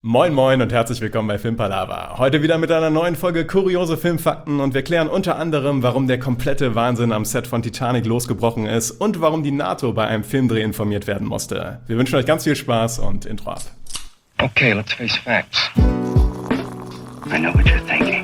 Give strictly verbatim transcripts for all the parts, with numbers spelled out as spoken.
Moin moin und herzlich willkommen bei Filmpalava. Heute wieder mit einer neuen Folge Kuriose Filmfakten und wir klären unter anderem, warum der komplette Wahnsinn am Set von Titanic losgebrochen ist und warum die NATO bei einem Filmdreh informiert werden musste. Wir wünschen euch ganz viel Spaß und Intro ab. Okay, let's face facts. I know what you're thinking.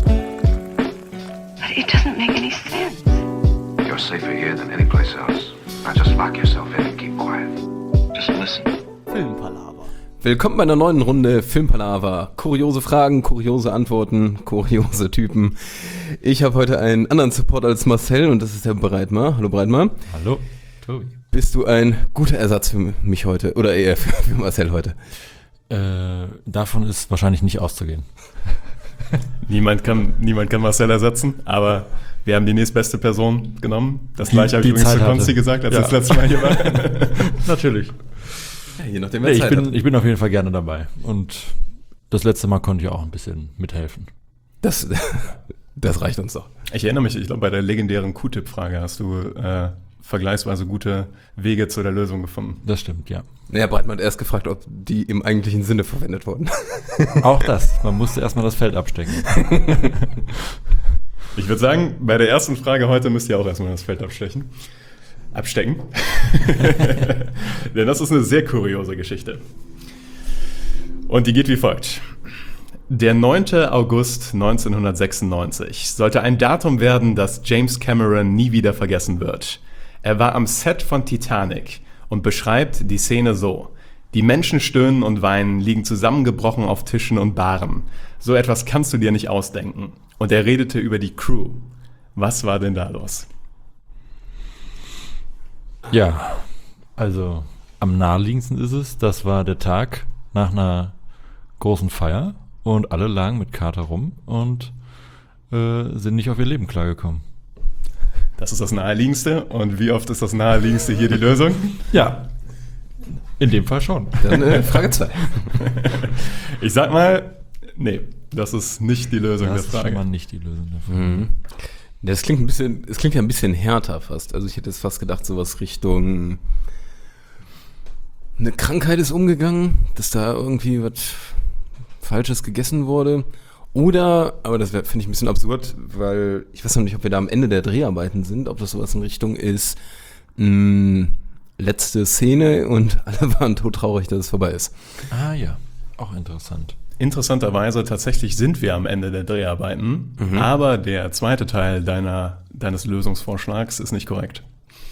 But it doesn't make any sense. You're safer here than any place else. Now just lock yourself in and keep quiet. Just listen. Filmpalava. Willkommen bei einer neuen Runde Filmpalava. Kuriose Fragen, kuriose Antworten, kuriose Typen. Ich habe heute einen anderen Support als Marcel und das ist der Breitmar. Hallo Breitmar. Hallo, Tobi. Bist du ein guter Ersatz für mich heute oder eher für, für Marcel heute? Äh, davon ist wahrscheinlich nicht auszugehen. Niemand kann, niemand kann Marcel ersetzen, aber wir haben die nächstbeste Person genommen. Das gleiche habe ich die übrigens zu Zeit Konsti hatte. gesagt, als Ja. das letzte Mal hier war. Natürlich. Ja, je nachdem, Nee, wer ich, Zeit bin, hat. ich bin auf jeden Fall gerne dabei. Und das letzte Mal konnte ich auch ein bisschen mithelfen. Das, das reicht uns doch. Ich erinnere mich, ich glaube, bei der legendären Q-Tip-Frage hast du äh, vergleichsweise gute Wege zu der Lösung gefunden. Das stimmt, ja. Naja, Breitmar hat erst gefragt, ob die im eigentlichen Sinne verwendet wurden. Auch das. Man musste erstmal das Feld abstecken. Ich würde sagen, bei der ersten Frage heute müsst ihr auch erstmal das Feld abstechen. Abstecken. Denn das ist eine sehr kuriose Geschichte. Und die geht wie folgt. Der neunte August neunzehnhundertsechsundneunzig sollte ein Datum werden, das James Cameron nie wieder vergessen wird. Er war am Set von Titanic und beschreibt die Szene so. Die Menschen stöhnen und weinen, liegen zusammengebrochen auf Tischen und Baren. So etwas kannst du dir nicht ausdenken. Und er redete über die Crew. Was war denn da los? Ja, also am naheliegendsten ist es, das war der Tag nach einer großen Feier und alle lagen mit Kater rum und äh, sind nicht auf ihr Leben klargekommen. Das ist das Naheliegendste. Und wie oft ist das Naheliegendste hier die Lösung? Ja, in dem Fall schon. Dann äh, Frage zwei. Ich sag mal, nee, das ist nicht die Lösung Das der ist schon Frage. mal nicht die Lösung dafür. Mhm. Das klingt ein bisschen, es klingt ja ein bisschen härter fast. Also ich hätte jetzt fast gedacht, sowas Richtung eine Krankheit ist umgegangen, dass da irgendwie was Falsches gegessen wurde. Oder, aber das finde ich ein bisschen absurd, weil ich weiß noch nicht, ob wir da am Ende der Dreharbeiten sind, ob das sowas in Richtung ist, mh, letzte Szene und alle waren todtraurig, dass es vorbei ist. Ah ja, auch interessant. Interessanterweise tatsächlich sind wir am Ende der Dreharbeiten, Mhm. aber der zweite Teil deiner, deines Lösungsvorschlags ist nicht korrekt.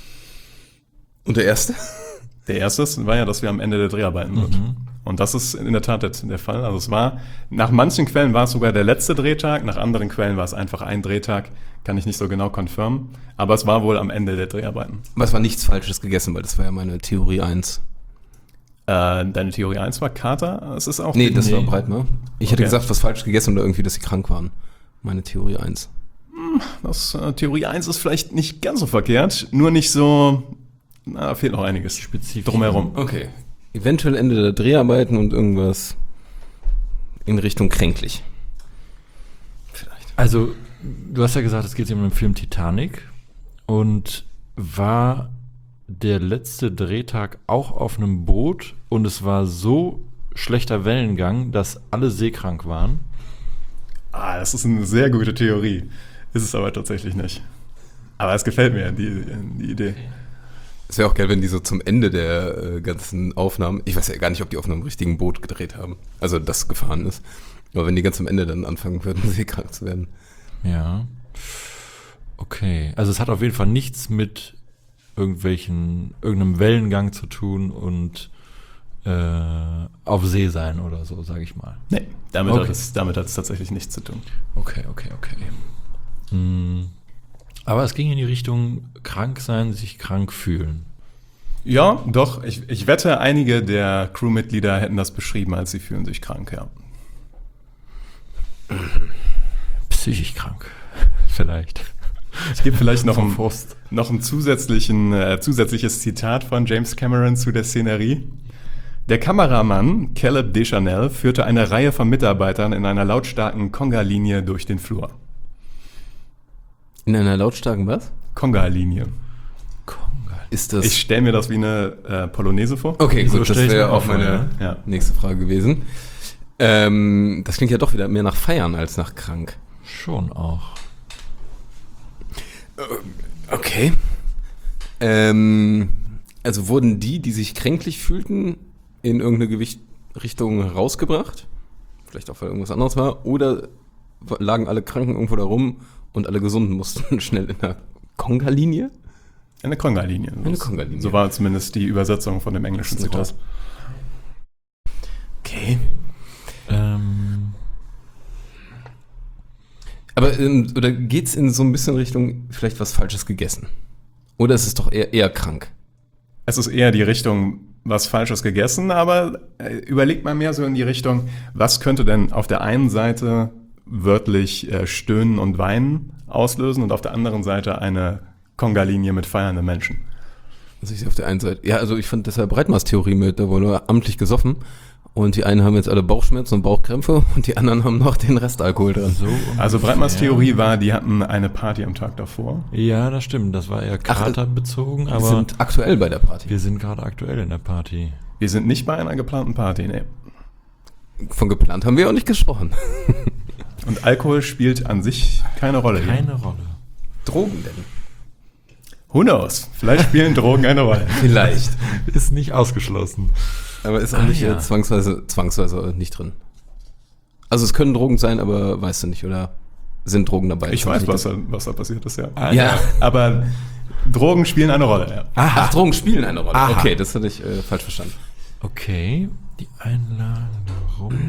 Und der erste? Der erste war ja, dass wir am Ende der Dreharbeiten sind. Mhm. Und das ist in der Tat der, der Fall. Also es war, nach manchen Quellen war es sogar der letzte Drehtag, nach anderen Quellen war es einfach ein Drehtag, kann ich nicht so genau confirmen, aber es war wohl am Ende der Dreharbeiten. Aber es war nichts Falsches gegessen, weil das war ja meine Theorie eins. Äh, deine Theorie eins war Kater? Es ist auch Nee, das Nee. war Breitmar. Ich hätte Okay. gesagt, was falsch gegessen oder irgendwie, dass sie krank waren. Meine Theorie eins. Das, äh, Theorie eins ist vielleicht nicht ganz so verkehrt, nur nicht so, na, da fehlt noch einiges Spezifisch. drumherum. Okay. Eventuell Ende der Dreharbeiten und irgendwas in Richtung kränklich. Vielleicht. Also, du hast ja gesagt, es geht um den Film Titanic und war der letzte Drehtag auch auf einem Boot und es war so schlechter Wellengang, dass alle seekrank waren. Ah, das ist eine sehr gute Theorie. Ist es aber tatsächlich nicht. Aber es gefällt mir, die, die Idee. Es wäre auch geil, wenn die so zum Ende der äh, ganzen Aufnahmen, ich weiß ja gar nicht, ob die auf einem richtigen Boot gedreht haben, also das gefahren ist, aber wenn die ganz am Ende dann anfangen würden, seekrank zu werden. Ja. Okay. Also es hat auf jeden Fall nichts mit irgendwelchen, irgendeinem Wellengang zu tun und äh, auf See sein oder so, sage ich mal. Nee, damit, Okay. hat es, damit hat es tatsächlich nichts zu tun. Okay, okay, okay. Hm. Aber es ging in die Richtung krank sein, sich krank fühlen. Ja, doch. Ich, ich wette, einige der Crewmitglieder hätten das beschrieben, als sie fühlen sich krank, ja. Psychisch krank. Vielleicht. Ich gebe vielleicht noch Vom ein, Frust. noch ein zusätzlichen, äh, zusätzliches Zitat von James Cameron zu der Szenerie. Der Kameramann Caleb Deschanel führte eine Reihe von Mitarbeitern in einer lautstarken Conga-Linie durch den Flur. In einer lautstarken was? Conga-Linie. Konga. Ist das... Ich stelle mir das wie eine äh, Polonaise vor. okay, So gut, das stell ich's wäre mir auch auch vor, meine ja. nächste Frage gewesen. Ähm, das klingt ja doch wieder mehr nach Feiern als nach krank. Schon auch. Okay. Ähm, also wurden die, die sich kränklich fühlten, in irgendeine Gewicht Richtung rausgebracht? Vielleicht auch, weil irgendwas anderes war. Oder lagen alle Kranken irgendwo da rum und alle Gesunden mussten schnell in der Conga-Linie? Eine Conga-Linie. Eine Conga-Linie. So war zumindest die Übersetzung von dem englischen Zitat. Okay. Ähm, Aber ähm, oder geht's in so ein bisschen Richtung vielleicht was Falsches gegessen? Oder ist es doch eher, eher krank? Es ist eher die Richtung, was Falsches gegessen, aber äh, überlegt mal mehr so in die Richtung, was könnte denn auf der einen Seite wörtlich äh, Stöhnen und Weinen auslösen und auf der anderen Seite eine Conga-Linie mit feiernden Menschen. Also ich sehe auf der einen Seite, ja, also ich fand deshalb Breitmaß-Theorie mit, da wurde nur amtlich gesoffen und die einen haben jetzt alle Bauchschmerzen und Bauchkrämpfe und die anderen haben noch den Restalkohol drin. so Also ungefähr. Breitmaß-Theorie war, die hatten eine Party am Tag davor. Ja, das stimmt. Das war eher katerbezogen, Wir aber sind aktuell bei der Party. wir sind gerade aktuell in der Party. Wir sind nicht bei einer geplanten Party, nee. Von geplant haben wir auch nicht gesprochen. Und Alkohol spielt an sich keine Rolle hier. Keine Rolle. Drogen denn? Who knows? Vielleicht spielen Drogen eine Rolle. Vielleicht. Ist nicht ausgeschlossen. Aber ist auch Ah, nicht ja. äh, zwangsweise, zwangsweise nicht drin. Also es können Drogen sein, aber weißt du nicht, oder sind Drogen dabei? Ich Das weiß, nicht was da, was da passiert ist, ja. Ah, Ja. Aber Drogen spielen eine Rolle, ja. Ach, Drogen spielen eine Rolle. Aha. Okay, das hatte ich äh, falsch verstanden. Okay, die Einladung rum.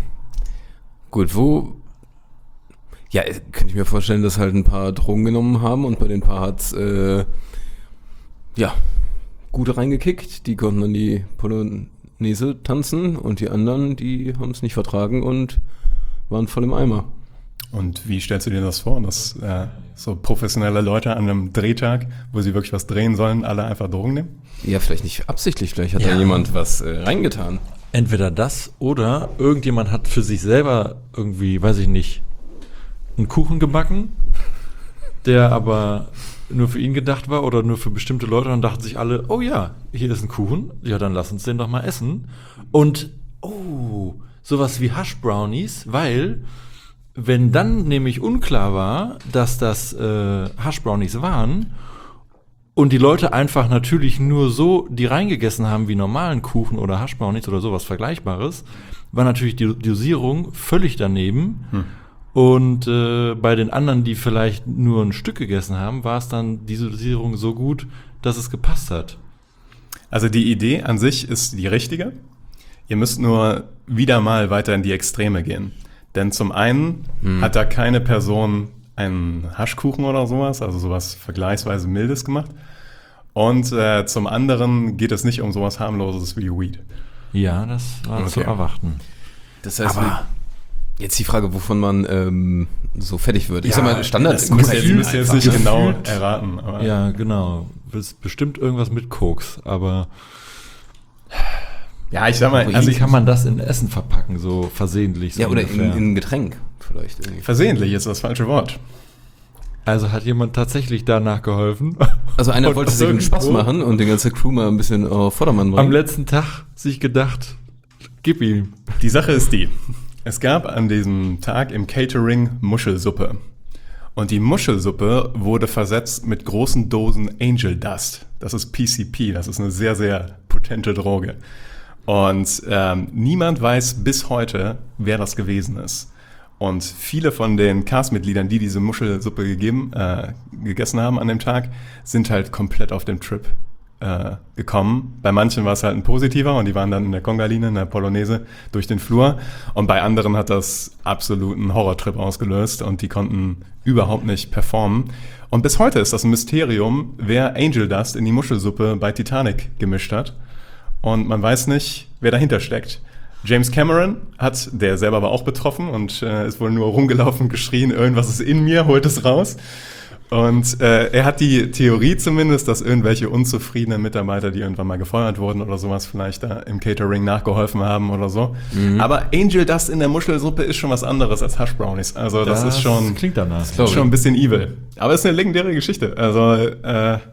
Gut, wo... Ja, äh, könnte ich mir vorstellen, dass halt ein paar Drogen genommen haben und bei den paar hat's, äh, ja, gut reingekickt. Die konnten dann die Polonaise tanzen und die anderen, die haben es nicht vertragen und waren voll im Eimer. Und wie stellst du dir das vor, dass äh, so professionelle Leute an einem Drehtag, wo sie wirklich was drehen sollen, alle einfach Drogen nehmen? Ja, vielleicht nicht absichtlich, vielleicht hat Ja. da jemand was äh, reingetan. Entweder das oder irgendjemand hat für sich selber irgendwie, weiß ich nicht, einen Kuchen gebacken, der aber nur für ihn gedacht war oder nur für bestimmte Leute und dachten sich alle, oh ja, hier ist ein Kuchen, ja, dann lass uns den doch mal essen. Und, oh, sowas wie Hash Brownies, weil, wenn dann nämlich unklar war, dass das äh, Hash Brownies waren und die Leute einfach natürlich nur so die reingegessen haben wie normalen Kuchen oder Hash Brownies oder sowas Vergleichbares, war natürlich die Dosierung völlig daneben. Hm. Und äh, bei den anderen, die vielleicht nur ein Stück gegessen haben, war es dann diese Dosierung so gut, dass es gepasst hat. Also die Idee an sich ist die richtige. Ihr müsst nur wieder mal weiter in die Extreme gehen. Denn zum einen Hm. hat da keine Person einen Haschkuchen oder sowas, also sowas vergleichsweise Mildes gemacht. Und äh, zum anderen geht es nicht um sowas harmloses wie Weed. Ja, das war Okay. zu erwarten. Das heißt, Aber- jetzt die Frage, wovon man ähm, so fertig wird. Ich Ja, sag mal, Standard das müsst ihr jetzt, müsst ihr jetzt nicht Gefühlt- genau erraten. Aber Ja, genau. Das ist bestimmt irgendwas mit Koks, aber ja, ich sag mal, wie also ich, kann man das in Essen verpacken, so versehentlich? So Ja, oder in, ungefähr? in ein Getränk vielleicht irgendwie. versehentlich ist das falsche Wort. Also hat jemand tatsächlich danach geholfen? Also einer Und wollte sich einen irgendwo Spaß machen und die ganze Crew mal ein bisschen auf Vordermann Am bringen. letzten Tag sich gedacht, gib ihm. Die Sache ist die, es gab an diesem Tag im Catering Muschelsuppe. Und die Muschelsuppe wurde versetzt mit großen Dosen Angel Dust. Das ist P C P, das ist eine sehr, sehr potente Droge. Und ähm, niemand weiß bis heute, wer das gewesen ist. Und viele von den Castmitgliedern, die diese Muschelsuppe gegeben, äh, gegessen haben an dem Tag, sind halt komplett auf dem Trip äh, gekommen. Bei manchen war es halt ein positiver und die waren dann in der Conga-Linie, in der Polonaise durch den Flur. Und bei anderen hat das absoluten Horrortrip ausgelöst und die konnten überhaupt nicht performen. Und bis heute ist das ein Mysterium, wer Angel Dust in die Muschelsuppe bei Titanic gemischt hat. Und man weiß nicht, wer dahinter steckt. James Cameron hat, der selber war auch betroffen und äh, ist wohl nur rumgelaufen und geschrien, irgendwas ist in mir, holt es raus. Und äh, er hat die Theorie zumindest, dass irgendwelche unzufriedenen Mitarbeiter, die irgendwann mal gefeuert wurden oder sowas, vielleicht da im Catering nachgeholfen haben oder so. Mhm. Aber Angel Dust in der Muschelsuppe ist schon was anderes als Hash Brownies. Also das, ist schon, klingt danach. glaub schon ein bisschen evil. Aber es ist eine legendäre Geschichte. Also äh,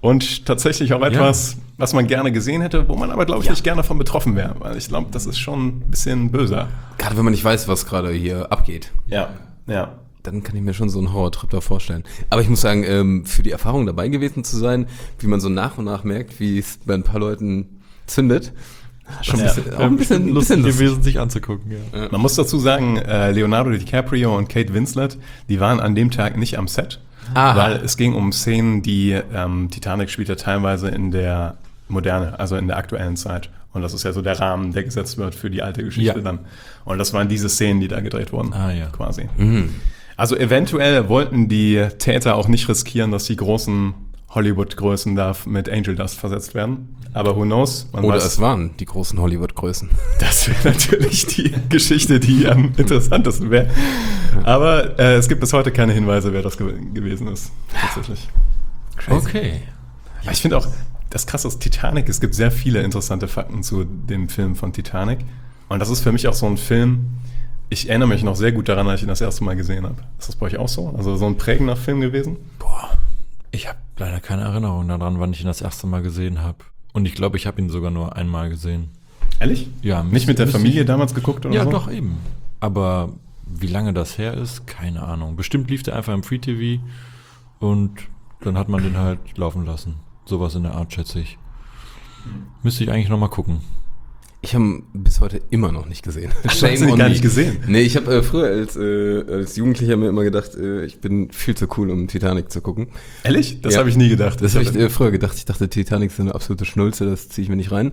Und tatsächlich auch etwas, ja. was man gerne gesehen hätte, wo man aber, glaube ich, ja. nicht gerne von betroffen wäre. Weil ich glaube, das ist schon ein bisschen böser. Gerade wenn man nicht weiß, was gerade hier abgeht. Ja, ja. Dann kann ich mir schon so einen Horrortrip da vorstellen. Aber ich muss sagen, ähm, für die Erfahrung dabei gewesen zu sein, wie man so nach und nach merkt, wie es bei ein paar Leuten zündet, schon ein bisschen, ja. auch ein bisschen lustig, bisschen gewesen, sich anzugucken. Ja. Ja. Man muss dazu sagen, äh, Leonardo DiCaprio und Kate Winslet, die waren an dem Tag nicht am Set. Aha. Weil es ging um Szenen, die ähm, Titanic spielt ja teilweise in der Moderne, also in der aktuellen Zeit. Und das ist ja so der Rahmen, der gesetzt wird für die alte Geschichte ja. dann. Und das waren diese Szenen, die da gedreht wurden, ah, ja. quasi. Mhm. Also eventuell wollten die Täter auch nicht riskieren, dass die großen Hollywood-Größen da mit Angel Dust versetzt werden. Aber who knows? Man Oder weiß, es waren die großen Hollywood-Größen. Das wäre natürlich die Geschichte, die am interessantesten wäre. Aber äh, es gibt bis heute keine Hinweise, wer das ge- gewesen ist. Tatsächlich. Crazy. Okay. Ja, ich finde auch, das Krasse ist Titanic, es gibt sehr viele interessante Fakten zu dem Film von Titanic. Und das ist für mich auch so ein Film, ich erinnere mich noch sehr gut daran, als ich ihn das erste Mal gesehen habe. Ist das bei euch auch so? Also so ein prägender Film gewesen? Boah, ich habe leider keine Erinnerung daran, wann ich ihn das erste Mal gesehen habe. Und ich glaube, ich habe ihn sogar nur einmal gesehen. Ehrlich? Ja. Nicht mit der Familie ich, damals geguckt oder ja, so? Ja, doch, eben. Aber wie lange das her ist, keine Ahnung. Bestimmt lief der einfach im Free T V und dann hat man den halt laufen lassen. Sowas in der Art, schätze ich. Müsste ich eigentlich nochmal gucken. Ich habe bis heute immer noch nicht gesehen. Ach, du hast ihn gar nicht gesehen? Nee, ich habe äh, früher als, äh, als Jugendlicher mir immer gedacht, äh, ich bin viel zu cool, um Titanic zu gucken. Ehrlich? Das ja. habe ich nie gedacht. Das habe ich äh, früher gedacht. Ich dachte, Titanic ist eine absolute Schnulze, das ziehe ich mir nicht rein.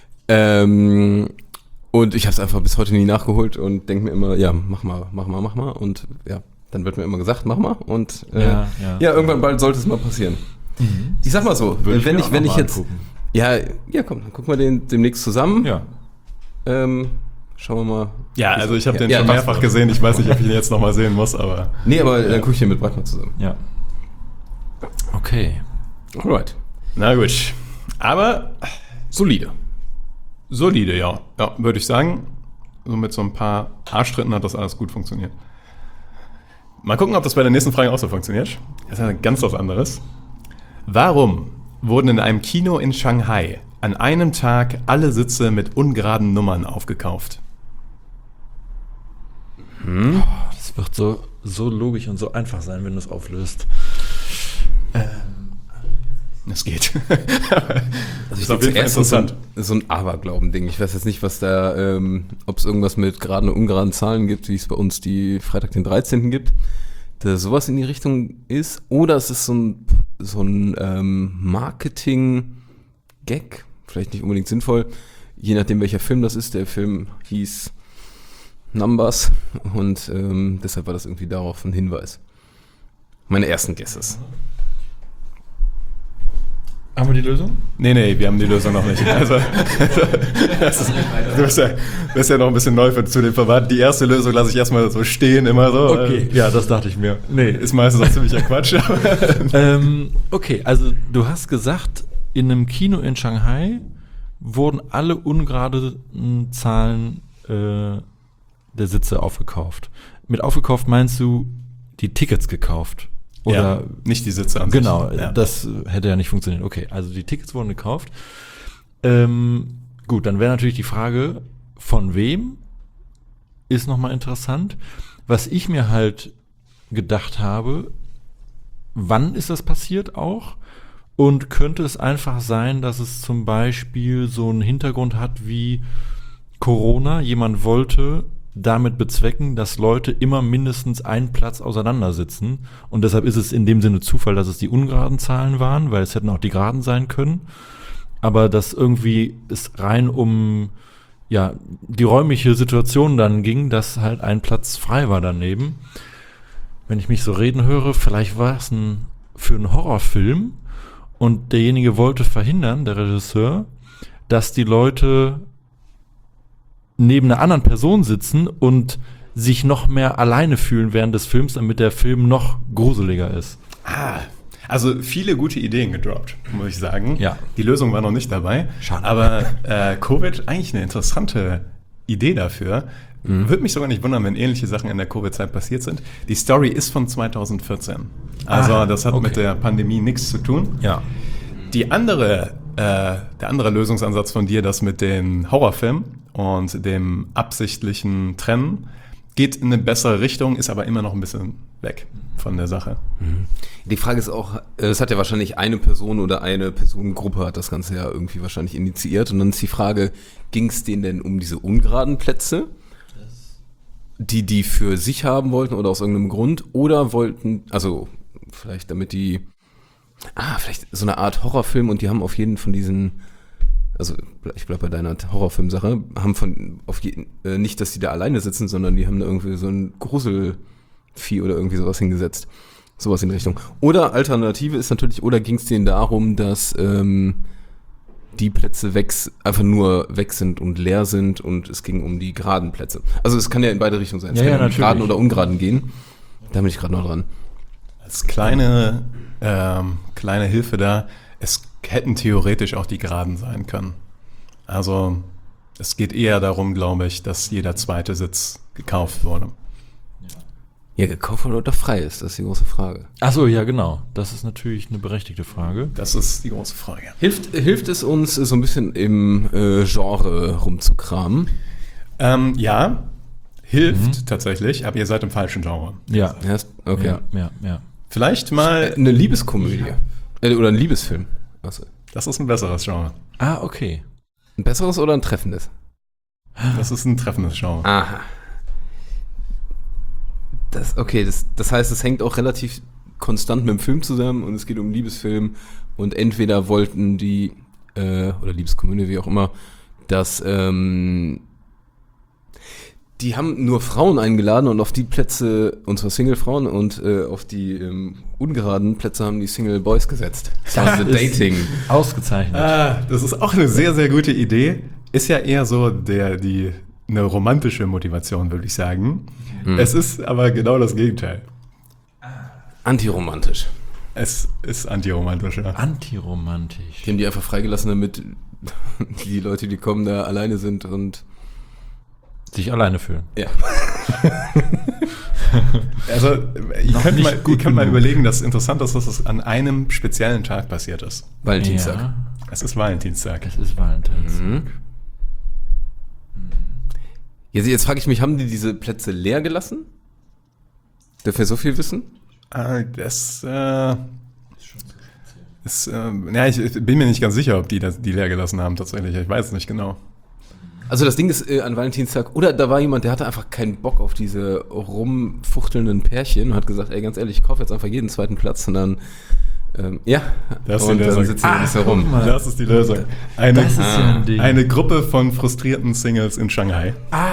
Ähm, und ich habe es einfach bis heute nie nachgeholt und denke mir immer, ja, mach mal, mach mal, mach mal. Und ja, dann wird mir immer gesagt, mach mal. Und äh, ja, ja. ja, irgendwann bald sollte es mal passieren. Mhm. Ich sag mal so, Würde wenn ich, ich, wenn ich jetzt... angucken. Ja, ja, komm, dann gucken wir den demnächst zusammen. Ja. Ähm, schauen wir mal. Ja, also ich habe ja, den ja, schon mehrfach gesehen. Ich weiß nicht, ob ich ihn jetzt nochmal sehen muss, aber... Nee, aber dann gucke ich den mit Breitmann zusammen. Ja. Okay. Alright. Na gut. Aber solide. Solide, ja. Ja, würde ich sagen. So mit so ein paar Arschtritten hat das alles gut funktioniert. Mal gucken, ob das bei der nächsten Frage auch so funktioniert. Das ist ja ganz was anderes. Warum wurden in einem Kino in Shanghai an einem Tag alle Sitze mit ungeraden Nummern aufgekauft? Hm? Oh, das wird so, so logisch und so einfach sein, wenn du es auflöst. Ähm. Es geht. Also ich glaube, zuerst ist so ein, so ein Aberglauben-Ding. Ich weiß jetzt nicht, was da, ähm, ob es irgendwas mit geraden und ungeraden Zahlen gibt, wie es bei uns die Freitag den dreizehnten gibt. Dass sowas in die Richtung ist. Oder es ist so ein, so ein ähm, Marketing-Gag. Vielleicht nicht unbedingt sinnvoll. Je nachdem, welcher Film das ist. Der Film hieß Numbers. Und ähm, deshalb war das irgendwie darauf ein Hinweis. Meine ersten Guesses. Haben wir die Lösung? Nee, nee, wir haben die Lösung noch nicht. Also, das ist, du bist ja, bist ja noch ein bisschen neu für, zu den Verwandten. Die erste Lösung lasse ich erstmal so stehen, immer so. Okay, ja, das dachte ich mir. Nee, ist meistens auch ziemlicher Quatsch. ähm, okay, also du hast gesagt, in einem Kino in Shanghai wurden alle ungeraden Zahlen äh, der Sitze aufgekauft. Mit aufgekauft meinst du die Tickets gekauft? Oder ja, nicht die Sitze an genau, sich. Genau, das hätte ja nicht funktioniert. Okay, also die Tickets wurden gekauft. Ähm, gut, dann wäre natürlich die Frage, von wem ist nochmal interessant. Was ich mir halt gedacht habe, wann ist das passiert auch? Und könnte es einfach sein, dass es zum Beispiel so einen Hintergrund hat wie Corona? Jemand wollte damit bezwecken, dass Leute immer mindestens einen Platz auseinandersitzen. Und deshalb ist es in dem Sinne Zufall, dass es die ungeraden Zahlen waren, weil es hätten auch die geraden sein können. Aber dass irgendwie es rein um ja die räumliche Situation dann ging, dass halt ein Platz frei war daneben. Wenn ich mich so reden höre, vielleicht war es ein, für einen Horrorfilm und derjenige wollte verhindern, der Regisseur, dass die Leute neben einer anderen Person sitzen und sich noch mehr alleine fühlen während des Films, damit der Film noch gruseliger ist. Ah, also viele gute Ideen gedroppt, muss ich sagen. Ja. Die Lösung war noch nicht dabei. Schade. Aber äh, Covid, eigentlich eine interessante Idee dafür. Mhm. Würde mich sogar nicht wundern, wenn ähnliche Sachen in der Covid-Zeit passiert sind. Die Story ist von zweitausendvierzehn. Also ah, das hat okay. mit der Pandemie nichts zu tun. Ja. die andere, äh, der andere Lösungsansatz von dir, das mit den Horrorfilmen und dem absichtlichen Trennen, geht in eine bessere Richtung, ist aber immer noch ein bisschen weg von der Sache. Die Frage ist auch, es hat ja wahrscheinlich eine Person oder eine Personengruppe hat das Ganze ja irgendwie wahrscheinlich initiiert. Und dann ist die Frage, ging es denen denn um diese ungeraden Plätze, die die für sich haben wollten oder aus irgendeinem Grund? Oder wollten, also vielleicht damit die, ah, vielleicht so eine Art Horrorfilm und die haben auf jeden von diesen, also ich bleib bei deiner Horrorfilm-Sache, haben von, auf jeden, äh, nicht, dass die da alleine sitzen, sondern die haben da irgendwie so ein Gruselvieh oder irgendwie sowas hingesetzt. Sowas in die Richtung. Oder Alternative ist natürlich, oder ging es denen darum, dass ähm, die Plätze weg, einfach nur weg sind und leer sind und es ging um die geraden Plätze. Also es kann ja in beide Richtungen sein. Es Ja, kann ja, um die natürlich. geraden oder ungeraden gehen. Da bin ich gerade noch dran. Als kleine, ähm, kleine Hilfe da, es hätten theoretisch auch die Geraden sein können. Also es geht eher darum, glaube ich, dass jeder zweite Sitz gekauft wurde. Ja, gekauft oder frei ist, das ist die große Frage. Ach so, ja, genau. Das ist natürlich eine berechtigte Frage. Das ist die große Frage. Hilft, hilft es uns, so ein bisschen im äh, Genre rumzukramen? Ähm, ja, hilft tatsächlich, aber ihr seid im falschen Genre. Ja. Ja, ist- okay. Ja, ja, ja. Vielleicht Äh, mal, Eine Liebeskomödie. Äh, oder ein Liebesfilm. Achso. das ist ein besseres Genre. Ah, okay. Ein besseres oder ein treffendes? Das ist ein treffendes Genre. Aha. Das, okay, das, das heißt, es hängt auch relativ konstant mit dem Film zusammen und es geht um einen Liebesfilm und entweder wollten die, äh, oder Liebeskomödie, wie auch immer, dass, ähm, die haben nur Frauen eingeladen und auf die Plätze, und zwar Single-Frauen, und äh, auf die ähm, ungeraden Plätze haben die Single-Boys gesetzt. Das war Das so ist Dating. Ausgezeichnet. Ah, das ist auch eine sehr, sehr gute Idee. Ist ja eher so der, die, eine romantische Motivation, würde ich sagen. Es ist aber genau das Gegenteil. Antiromantisch. Es ist antiromantischer. Antiromantisch. Die haben die einfach freigelassen, damit die Leute, die kommen, da alleine sind und Sich alleine fühlen. ja. Also, ihr Noch könnt, nicht mal, ihr gut könnt mal genug. überlegen, dass es interessant ist, dass das an einem speziellen Tag passiert ist. Valentinstag. Ja, Es ist Valentinstag. es ist Valentinstag. Mhm. Jetzt, jetzt frage ich mich, haben die diese Plätze leer gelassen? Dürfen wir so viel wissen? Ah, das äh, ist, äh, ja, ich, ich bin mir nicht ganz sicher, ob die das, die leer gelassen haben tatsächlich. Ich weiß es nicht genau. Also das Ding ist äh, an Valentinstag, oder da war jemand, der hatte einfach keinen Bock auf diese rumfuchtelnden Pärchen und hat gesagt, ey, ganz ehrlich, ich kaufe jetzt einfach jeden zweiten Platz und dann, ähm, ja, Das ist und die dann Lösung. sitzen wir ein Ah, bisschen guck rum. mal. Das ist die Lösung. Eine, Das ist ja ein Ding. eine Gruppe von frustrierten Singles in Shanghai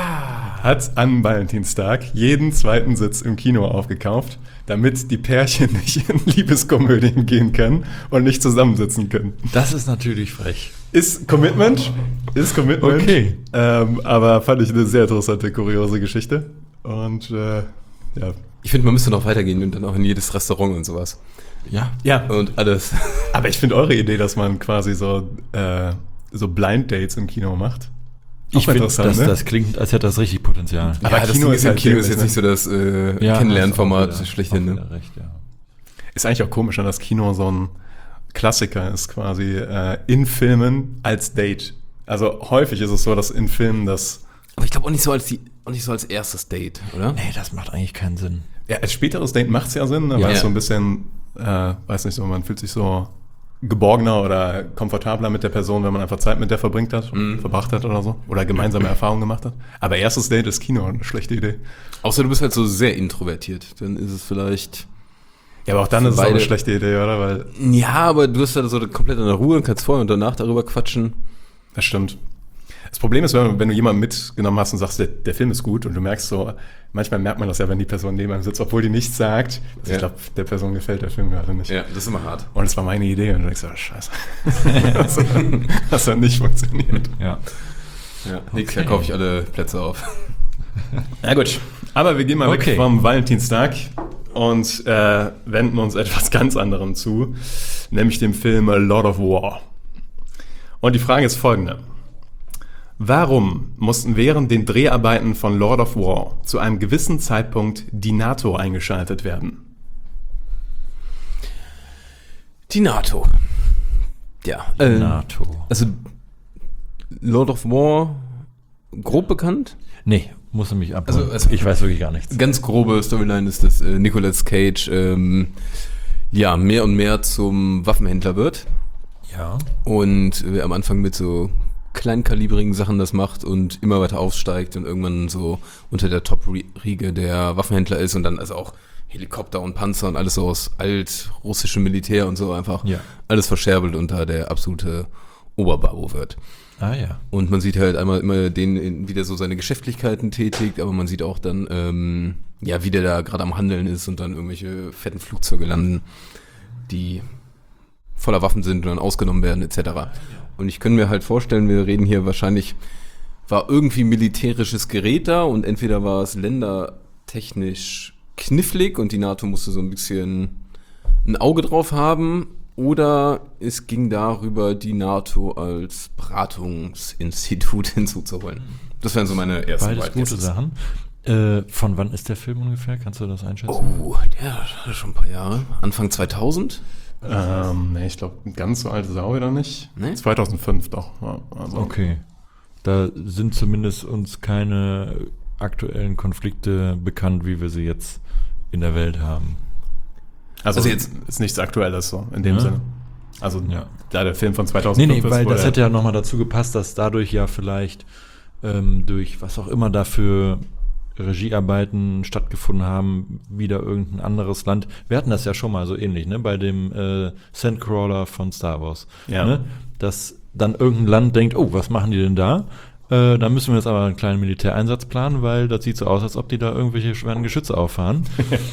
hat an Valentinstag jeden zweiten Sitz im Kino aufgekauft, damit die Pärchen nicht in Liebeskomödien gehen können und nicht zusammensitzen können. Das ist natürlich frech. Ist Commitment, ist Commitment. Okay. Ähm, aber fand ich eine sehr interessante, kuriose Geschichte. Und äh, ja. Ich finde, man müsste noch weitergehen und dann auch in jedes Restaurant und sowas. Ja. Ja, Und alles. aber ich finde eure Idee, dass man quasi so, äh, so Blind Dates im Kino macht. Ich finde, interessant, das, ne? das klingt, als hätte das richtig Potenzial. Aber das Kino Ding ist ja, halt Kino ist dämlich, jetzt ne? nicht so das äh, Ja, Kennenlernformat hast auch wieder- schlechthin. auch Ne? wieder recht, ja. Ist eigentlich auch komisch, dass Kino so ein Klassiker ist, quasi äh, in Filmen als Date. Also häufig ist es so, dass in Filmen das, Aber ich glaube auch nicht so als die, auch nicht so als erstes Date, oder? Nee, das macht eigentlich keinen Sinn. ja, als späteres Date macht es ja Sinn, ne, Ja. weil es Ja. so ein bisschen, äh, weiß nicht so, man fühlt sich so geborgener oder komfortabler mit der Person, wenn man einfach Zeit mit der verbringt hat, Mhm. verbracht hat oder so. Oder gemeinsame Erfahrungen gemacht hat. Aber erstes Date ist Kino, eine schlechte Idee. Außer du bist halt so sehr introvertiert. Dann ist es vielleicht. Ja, aber auch dann Für ist es auch eine beide- schlechte Idee, oder? Weil, Ja, aber du bist halt so komplett in der Ruhe und kannst vorher und danach darüber quatschen. das stimmt. Das Problem ist, wenn, wenn du jemanden mitgenommen hast und sagst, der, der Film ist gut und du merkst so, manchmal merkt man das ja, wenn die Person neben einem sitzt, obwohl die nichts sagt. Also Ja. Ich glaube, der Person gefällt der Film gerade nicht. Ja, das ist immer hart. Und es war meine Idee und du denkst, oh, scheiße. das, hat, das hat nicht funktioniert. Ja. Ja, nächstes Jahr kaufe ich alle Plätze auf. Na gut, aber wir gehen mal Okay. weg vom Valentinstag und äh, wenden uns etwas ganz anderem zu, nämlich dem Film Lord of War. Und die Frage ist folgende. Warum mussten während den Dreharbeiten von Lord of War zu einem gewissen Zeitpunkt die NATO eingeschaltet werden? Die NATO. Ja, äh, NATO. also Lord of War, grob bekannt. Nee, muss er mich abholen. Also, also- ich weiß wirklich gar nichts. Ganz grobe Storyline ist, dass äh, Nicolas Cage ähm, ja mehr und mehr zum Waffenhändler wird Ja. und äh, am Anfang mit so kleinkalibrigen Sachen das macht und immer weiter aufsteigt und irgendwann so unter der Top-Riege der Waffenhändler ist und dann also auch Helikopter und Panzer und alles so aus altrussischem Militär und so einfach Ja. alles verscherbelt und da der absolute Oberbabo wird. Ah ja. Und man sieht halt einmal immer den in, wie der so seine Geschäftlichkeiten tätigt, aber man sieht auch dann, ähm, ja, wie der da gerade am Handeln ist und dann irgendwelche fetten Flugzeuge landen, die voller Waffen sind und dann ausgenommen werden, et cetera. Und ich kann mir halt vorstellen, wir reden hier wahrscheinlich, war irgendwie militärisches Gerät da und entweder war es ländertechnisch knifflig und die NATO musste so ein bisschen ein Auge drauf haben, oder es ging darüber, die NATO als Beratungsinstitut hinzuzuholen. Das wären so meine ersten Beides Wild gute Guesses. Sachen. Äh, von wann ist der Film ungefähr? Kannst du das einschätzen? Oh, der hat schon ein paar Jahre. Anfang zweitausend? Ähm, nee, ich glaube, ganz so alt ist er auch wieder nicht. Nee? zweitausendfünf doch. Ja, also. Okay. Da sind zumindest uns keine aktuellen Konflikte bekannt, wie wir sie jetzt in der Welt haben. Also, Also jetzt jetzt- ist nichts Aktuelles so, in dem Ja. Sinne. Also, Ja. da der Film von Nee, zweitausendfünf nee, ist, weil wo das der- hätte ja nochmal dazu gepasst, dass dadurch ja vielleicht ähm, durch was auch immer dafür Regiearbeiten stattgefunden haben, wieder irgendein anderes Land. Wir hatten das ja schon mal so ähnlich, ne, bei dem äh, Sandcrawler von Star Wars. Ja. Ne? Dass dann irgendein Land denkt, oh, was machen die denn da? Äh, da müssen wir jetzt aber einen kleinen Militäreinsatz planen, weil das sieht so aus, als ob die da irgendwelche schweren Geschütze auffahren.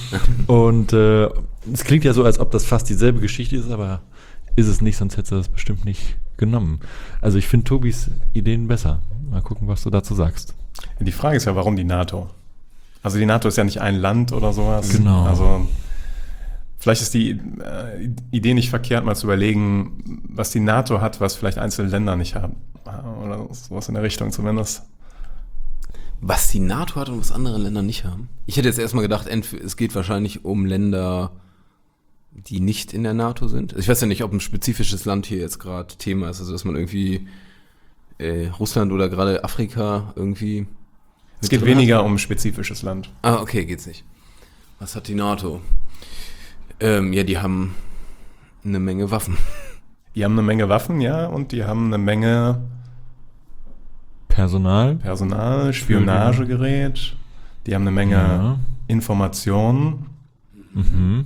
Und äh, es klingt ja so, als ob das fast dieselbe Geschichte ist, aber ist es nicht, sonst hättest du das bestimmt nicht genommen. Also ich finde Tobis Ideen besser. Mal gucken, was du dazu sagst. Die Frage ist ja, warum die NATO? Also die NATO ist ja nicht ein Land oder sowas. Genau. Also vielleicht ist die äh, Idee nicht verkehrt, mal zu überlegen, was die NATO hat, was vielleicht einzelne Länder nicht haben. Oder sowas in der Richtung zumindest. Was die NATO hat und was andere Länder nicht haben. Ich hätte jetzt erstmal gedacht, entweder, es geht wahrscheinlich um Länder, die nicht in der NATO sind. Ich weiß ja nicht, ob ein spezifisches Land hier jetzt gerade Thema ist, also dass man irgendwie äh, Russland oder gerade Afrika irgendwie. Es geht drin hat. weniger um ein spezifisches Land. Ah, okay, geht's nicht. Was hat die NATO? Ähm, ja, die haben eine Menge Waffen. Die haben eine Menge Waffen, ja, und die haben eine Menge Personal. Personal, Spionagegerät, die haben eine Menge Ja. Informationen. Mhm.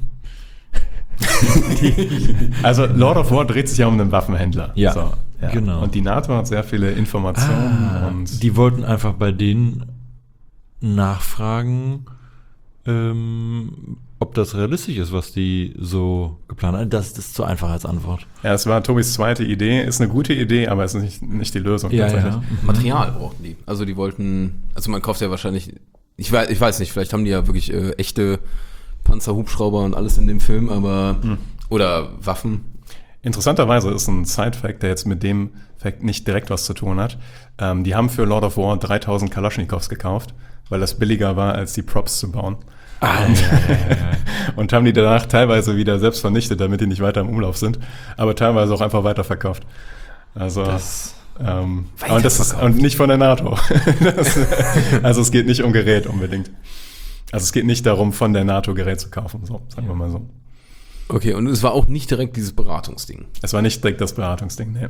Also Lord of War dreht sich ja um einen Waffenhändler. Ja, So, ja. genau. Und die NATO hat sehr viele Informationen Ah, und die wollten einfach bei denen nachfragen, ähm, ob das realistisch ist, was die so geplant haben. Das, das ist zu einfach als Antwort. ja, es war Tobis zweite Idee, ist eine gute Idee, aber es ist nicht, nicht die Lösung tatsächlich. Material brauchten die. Also die wollten, also man kauft ja wahrscheinlich, ich weiß, ich weiß nicht, vielleicht haben die ja wirklich äh, echte Panzer, Hubschrauber und alles in dem Film, aber, Hm. oder Waffen. Interessanterweise ist ein Side-Fact, der jetzt mit dem Fact nicht direkt was zu tun hat. Ähm, die haben für Lord of War dreitausend Kalaschnikows gekauft, weil das billiger war, als die Props zu bauen. Ah, ja, ja, ja. Und haben die danach teilweise wieder selbst vernichtet, damit die nicht weiter im Umlauf sind, aber teilweise auch einfach weiterverkauft. Also Das, ähm, und, das ist, Weiterverkauft. und nicht von der NATO. das, also es geht nicht um Gerät unbedingt. Also es geht nicht darum, von der NATO Gerät zu kaufen, so, sagen wir mal so. Okay, und es war auch nicht direkt dieses Beratungsding. Es war nicht direkt das Beratungsding, ne.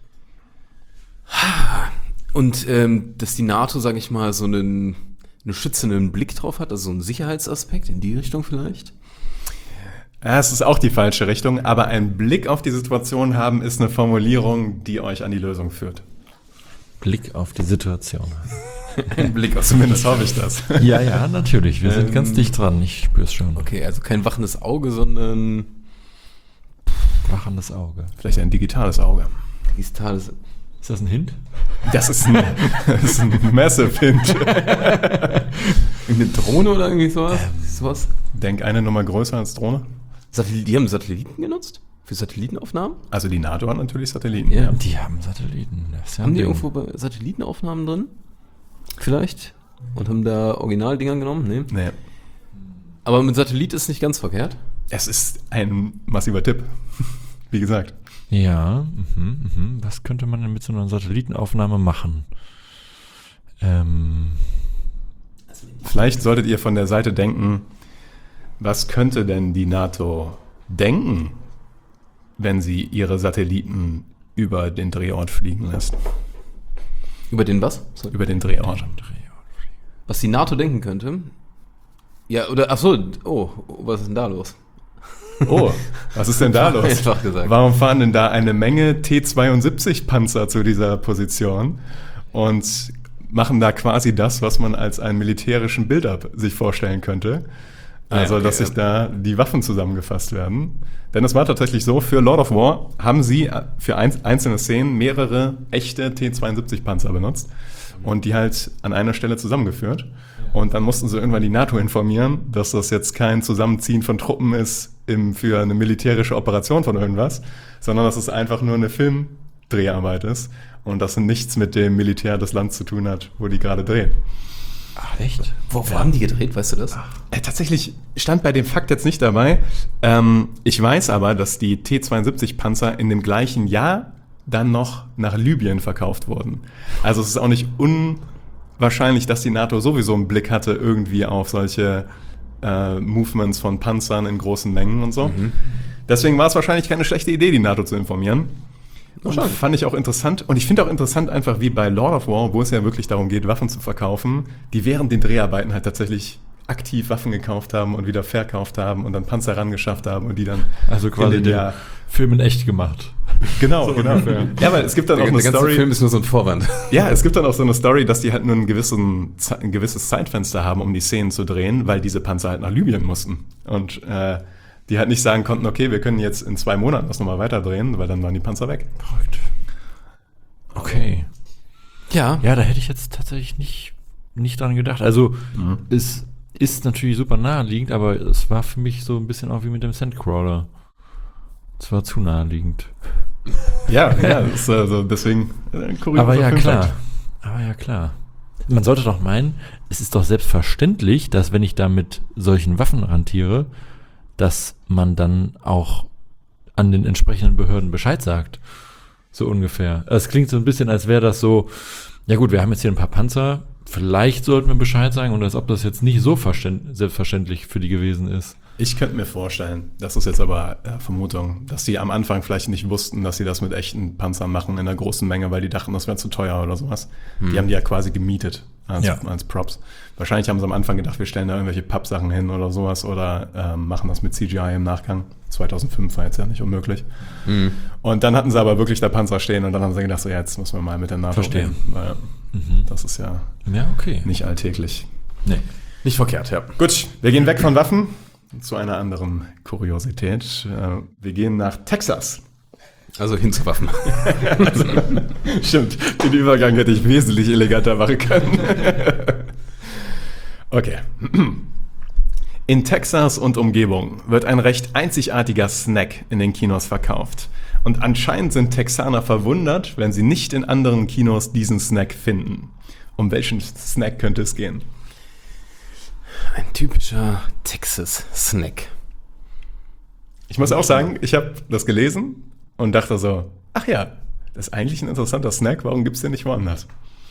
Und ähm, dass die NATO, sage ich mal, so einen, einen schützenden Blick drauf hat, also so einen Sicherheitsaspekt in die Richtung vielleicht? Ja, es ist auch die falsche Richtung, aber ein Blick auf die Situation haben ist eine Formulierung, die euch an die Lösung führt. Blick auf die Situation. Ein Blick aus Zumindest hoffe ich das. Ja, ja, natürlich. Wir sind Ähm, ganz dicht dran. Ich spüre es schon. Okay, also kein wachendes Auge, sondern Wachendes Auge. Vielleicht ein digitales Auge. digitales. Ist das ein Hint? Das ist ein, das ist ein Massive Hint. Eine Drohne oder irgendwie sowas? sowas? Denk eine Nummer größer als Drohne. Satellit, die haben Satelliten genutzt? Für Satellitenaufnahmen? Also die NATO hat natürlich Satelliten. Ja. Die haben Satelliten. Das ist ja Haben ein die Ding. irgendwo bei Satellitenaufnahmen drin? Vielleicht? Und haben da Originaldinger genommen? Nee. Nee. Aber mit Satellit ist nicht ganz verkehrt. Es ist ein massiver Tipp. Wie gesagt. Ja, mhm, mhm. Was könnte man denn mit so einer Satellitenaufnahme machen? Ähm, Vielleicht solltet ihr von der Seite denken, was könnte denn die NATO denken, wenn sie ihre Satelliten über den Drehort fliegen lässt? Über den was? Sorry. Über den Drehort. Was die NATO denken könnte? Ja, oder, ach so, oh, was ist denn da los? Oh, was ist denn da los? Einfach gesagt. Warum fahren denn da eine Menge T zweiundsiebzig Panzer zu dieser Position und machen da quasi das, was man als einen militärischen Build-up sich vorstellen könnte? Also, Ja, okay, dass sich ja. da die Waffen zusammengefasst werden. Denn es war tatsächlich so, für Lord of War haben sie für ein, einzelne Szenen mehrere echte T zweiundsiebzig Panzer benutzt und die halt an einer Stelle zusammengeführt. Und dann mussten sie irgendwann die NATO informieren, dass das jetzt kein Zusammenziehen von Truppen ist im, für eine militärische Operation von irgendwas, sondern dass es einfach nur eine Filmdreharbeit ist und das nichts mit dem Militär des Landes zu tun hat, wo die gerade drehen. Ach, echt? Wo, wo haben die gedreht, weißt du das? Äh, tatsächlich stand bei dem Fakt jetzt nicht dabei. Ähm, ich weiß aber, dass die T zweiundsiebzig Panzer in dem gleichen Jahr dann noch nach Libyen verkauft wurden. Also es ist auch nicht unwahrscheinlich, dass die NATO sowieso einen Blick hatte irgendwie auf solche äh, Movements von Panzern in großen Mengen und so. Mhm. Deswegen war es wahrscheinlich keine schlechte Idee, die NATO zu informieren. Und Wahrscheinlich. fand ich auch interessant. Und ich finde auch interessant einfach, wie bei Lord of War, wo es ja wirklich darum geht, Waffen zu verkaufen, die während den Dreharbeiten halt tatsächlich aktiv Waffen gekauft haben und wieder verkauft haben und dann Panzer rangeschafft haben und die dann also quasi in den Jahr- Film in echt gemacht. Genau, So genau. ungefähr. Ja, weil es gibt dann Der, auch der eine ganze Story. Film ist nur so ein Vorwand. Ja, es gibt dann auch so eine Story, dass die halt nur einen gewissen, Ze- ein gewisses Zeitfenster haben, um die Szenen zu drehen, weil diese Panzer halt nach Libyen mussten. Und äh, die halt nicht sagen konnten, okay, wir können jetzt in zwei Monaten das nochmal weiterdrehen, weil dann waren die Panzer weg. Verrückt. Okay. Ja. Ja, da hätte ich jetzt tatsächlich nicht, nicht dran gedacht. Also, Mhm. es ist natürlich super naheliegend, aber es war für mich so ein bisschen auch wie mit dem Sandcrawler. Es war zu naheliegend. Ja, ja, das ist also deswegen äh, ein kurioser Aber ja, Film klar. halt. Aber ja, klar. Man sollte doch meinen, es ist doch selbstverständlich, dass wenn ich da mit solchen Waffen rantiere, dass man dann auch an den entsprechenden Behörden Bescheid sagt. So ungefähr. Es klingt so ein bisschen, als wäre das so, ja gut, wir haben jetzt hier ein paar Panzer, vielleicht sollten wir Bescheid sagen und als ob das jetzt nicht so verständ- selbstverständlich für die gewesen ist. Ich könnte mir vorstellen, das ist jetzt aber äh, Vermutung, dass die am Anfang vielleicht nicht wussten, dass sie das mit echten Panzern machen in einer großen Menge, weil die dachten, das wäre zu teuer oder sowas. Die haben die ja quasi gemietet als, Ja. als Props. Wahrscheinlich haben sie am Anfang gedacht, wir stellen da irgendwelche Pappsachen hin oder sowas oder ähm, machen das mit C G I im Nachgang. zweitausendfünf war jetzt ja nicht unmöglich. Mhm. Und dann hatten sie aber wirklich da Panzer stehen und dann haben sie gedacht, so ja, jetzt müssen wir mal mit der NATO Verstehe. reden. Weil Mhm. das ist ja Ja, okay. nicht alltäglich. Nee. Nicht verkehrt, ja. Gut, wir gehen weg von Waffen zu einer anderen Kuriosität. Äh, Wir gehen nach Texas. Also hin zu Waffen. Stimmt, den Übergang hätte ich wesentlich eleganter machen können. Okay. In Texas und Umgebung wird ein recht einzigartiger Snack in den Kinos verkauft. Und anscheinend sind Texaner verwundert, wenn sie nicht in anderen Kinos diesen Snack finden. Um welchen Snack könnte es gehen? Ein typischer Texas-Snack. Ich muss auch sagen, ich habe das gelesen und dachte so, ach ja, das ist eigentlich ein interessanter Snack, warum gibt es den nicht woanders?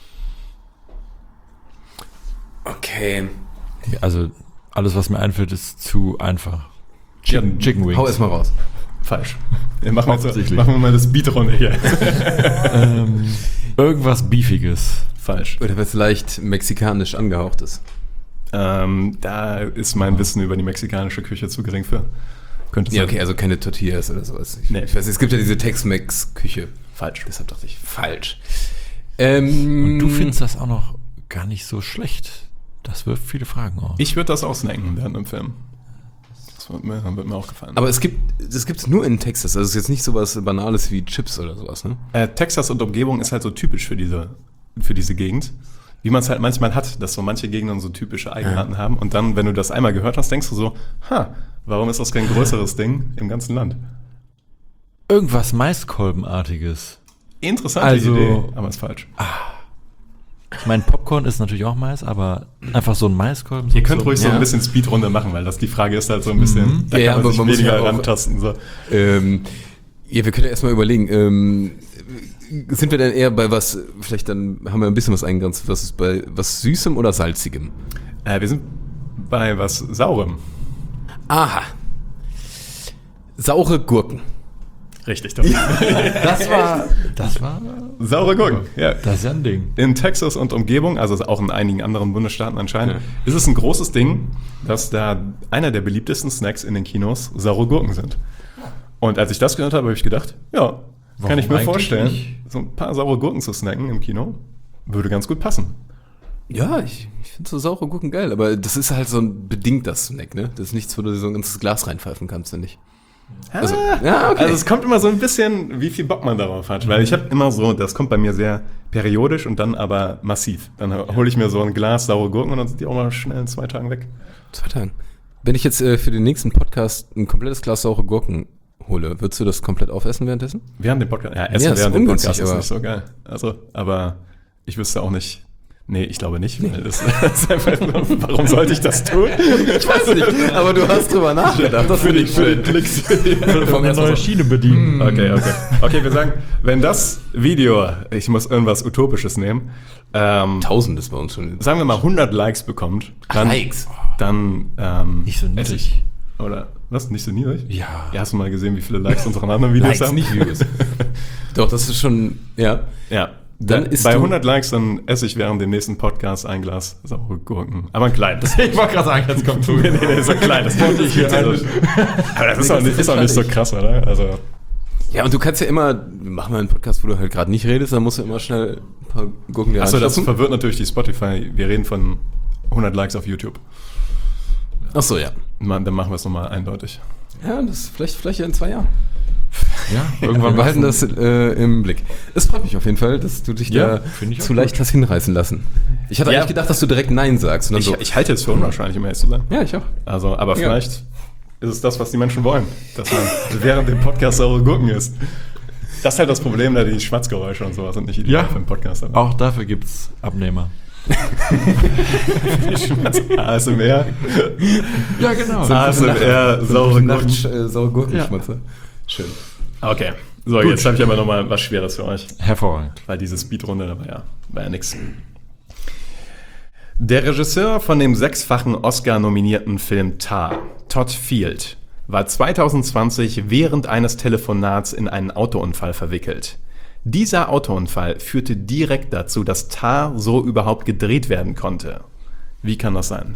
Okay. Also, alles, was mir einfällt, ist zu einfach. Ja, Chicken, Chicken Wings. Hau erst mal raus. Falsch. Wir machen, jetzt, Offensichtlich. machen wir mal das Beat-Runde hier. ähm, irgendwas Beefiges. Falsch. Oder was leicht mexikanisch angehaucht ist. Ähm, da ist mein Wissen über die mexikanische Küche zu gering für. Könnte Ja, sein. okay, also keine Tortillas oder sowas. Ich, Nee. ich weiß, es gibt ja diese Tex-Mex-Küche. Falsch. Deshalb dachte ich, falsch. Ähm, Und du findest das auch noch gar nicht so schlecht. Das wirft viele Fragen auf. Ich würde das auch snacken während dem Film. Das wird mir, wird mir auch gefallen. Aber es gibt, das gibt's nur in Texas. Also es ist jetzt nicht sowas Banales wie Chips oder sowas, ne? äh, Texas und Umgebung ist halt so typisch für diese, für diese Gegend. Wie man es halt manchmal hat, dass so manche Gegenden so typische Eigenarten haben. Und dann, wenn du das einmal gehört hast, denkst du so, ha, warum ist das kein größeres Ding im ganzen Land? Irgendwas Maiskolbenartiges. Interessante Also- Idee, aber ist falsch. Ich meine, Popcorn ist natürlich auch Mais, aber einfach so ein Maiskolben. Ihr könnt ruhig so Ja. ein bisschen Speedrunde machen, weil das die Frage ist halt so ein bisschen, Mhm. da Ja, kann man aber sich man muss weniger ja auch- rantasten. So. Ähm, Ja, wir können ja erstmal überlegen, ähm, sind wir denn eher bei was, vielleicht dann haben wir ein bisschen was eingegrenzt, was ist bei was Süßem oder Salzigem? Äh, wir sind bei was Saurem. Aha. Saure Gurken. Richtig, doch. Das war, das war, Saure Gurken, ja. das ist ja ein Ding. In Texas und Umgebung, also auch in einigen anderen Bundesstaaten anscheinend, Ja. ist es ein großes Ding, dass da einer der beliebtesten Snacks in den Kinos saure Gurken sind. Und als ich das gehört habe, habe ich gedacht, ja, kann Warum ich mir eigentlich vorstellen, nicht? so ein paar saure Gurken zu snacken im Kino, würde ganz gut passen. Ja, ich, ich finde so saure Gurken geil, aber das ist halt so ein bedingter Snack, ne? Das ist nichts, wo du so ein ganzes Glas reinpfeifen kannst, finde ich. Also, ja, okay. Also es kommt immer so ein bisschen, wie viel Bock man darauf hat. Weil ich habe immer so, das kommt bei mir sehr periodisch und dann aber massiv. Dann hole ich mir so ein Glas saure Gurken und dann sind die auch mal schnell in zwei Tagen weg. Zwei Tagen. Wenn ich jetzt äh, für den nächsten Podcast ein komplettes Glas saure Gurken hole, würdest du das komplett aufessen währenddessen? Während dem Podcast, ja, Essen Ja, das ist während dem ungünstig, Podcast ist aber- nicht so geil. Also, aber ich wüsste auch nicht. Nee, ich glaube nicht. Weil das, das ist einfach, warum sollte ich das tun? Ich weiß nicht, aber du hast drüber nachgedacht. Das finde ich schön. Klicks. Von der neue Schiene bedienen. Okay, okay. Okay, wir sagen, wenn das Video, ich muss irgendwas Utopisches nehmen, ähm, Tausend ist bei uns schon. sagen wir mal hundert Likes bekommt, dann, Likes. dann ähm, Nicht so esse niedrig. ich. Oder was? Nicht so niedrig? Ja. Ja, hast du mal gesehen, wie viele Likes unsere anderen Videos Likes, haben? nicht Views. Doch, das ist schon, ja. Ja. Dann Dann isst bei du- hundert Likes, dann esse ich während dem nächsten Podcast ein Glas saure Gurken. Aber ein kleines. Ich wollte gerade sagen, jetzt kommt nee, nee, nee, so ein kleines. wollte ich hier Also, aber das ist auch nicht, ist auch nicht so krass, oder? Also, Ja, und du kannst ja immer, wir machen mal einen Podcast, wo du halt gerade nicht redest, dann musst du immer schnell ein paar Gurken dir achso, das reinstopfen. verwirrt natürlich die Spotify. Wir reden von hundert Likes auf YouTube. Achso, ja. Man, dann machen wir es nochmal eindeutig. Ja, das vielleicht, vielleicht in zwei Jahren. Ja, Wir irgendwann behalten machen- das äh, im Blick. Es freut mich auf jeden Fall, dass du dich Ja, da finde ich auch zu gut. leicht hast hinreißen lassen. Ich hatte Ja. eigentlich gedacht, dass du direkt Nein sagst. Und dann Ich, so, ich halte es für unwahrscheinlich, um ehrlich zu sein. ja, ich auch. Also, aber Ja. vielleicht ist es das, was die Menschen wollen. Dass man während dem Podcast saure Gurken isst. Das ist halt das Problem, da die Schmatzgeräusche und sowas sind nicht ideal Ja. für einen Podcast. Aber Auch dafür gibt's Abnehmer. die Schmatz A S M R. Ja, genau. A S M R, saure Gurken. Nacht, äh, saure Gurkenschmatze. Schön. Okay, so, jetzt habe ich aber nochmal was Schweres für euch. Hervorragend. Weil diese Speedrunde, da war ja, war ja nix. Der Regisseur von dem sechsfachen Oscar-nominierten Film Tar, Todd Field, war zwanzig zwanzig während eines Telefonats in einen Autounfall verwickelt. Dieser Autounfall führte direkt dazu, dass Tar so überhaupt gedreht werden konnte. Wie kann das sein?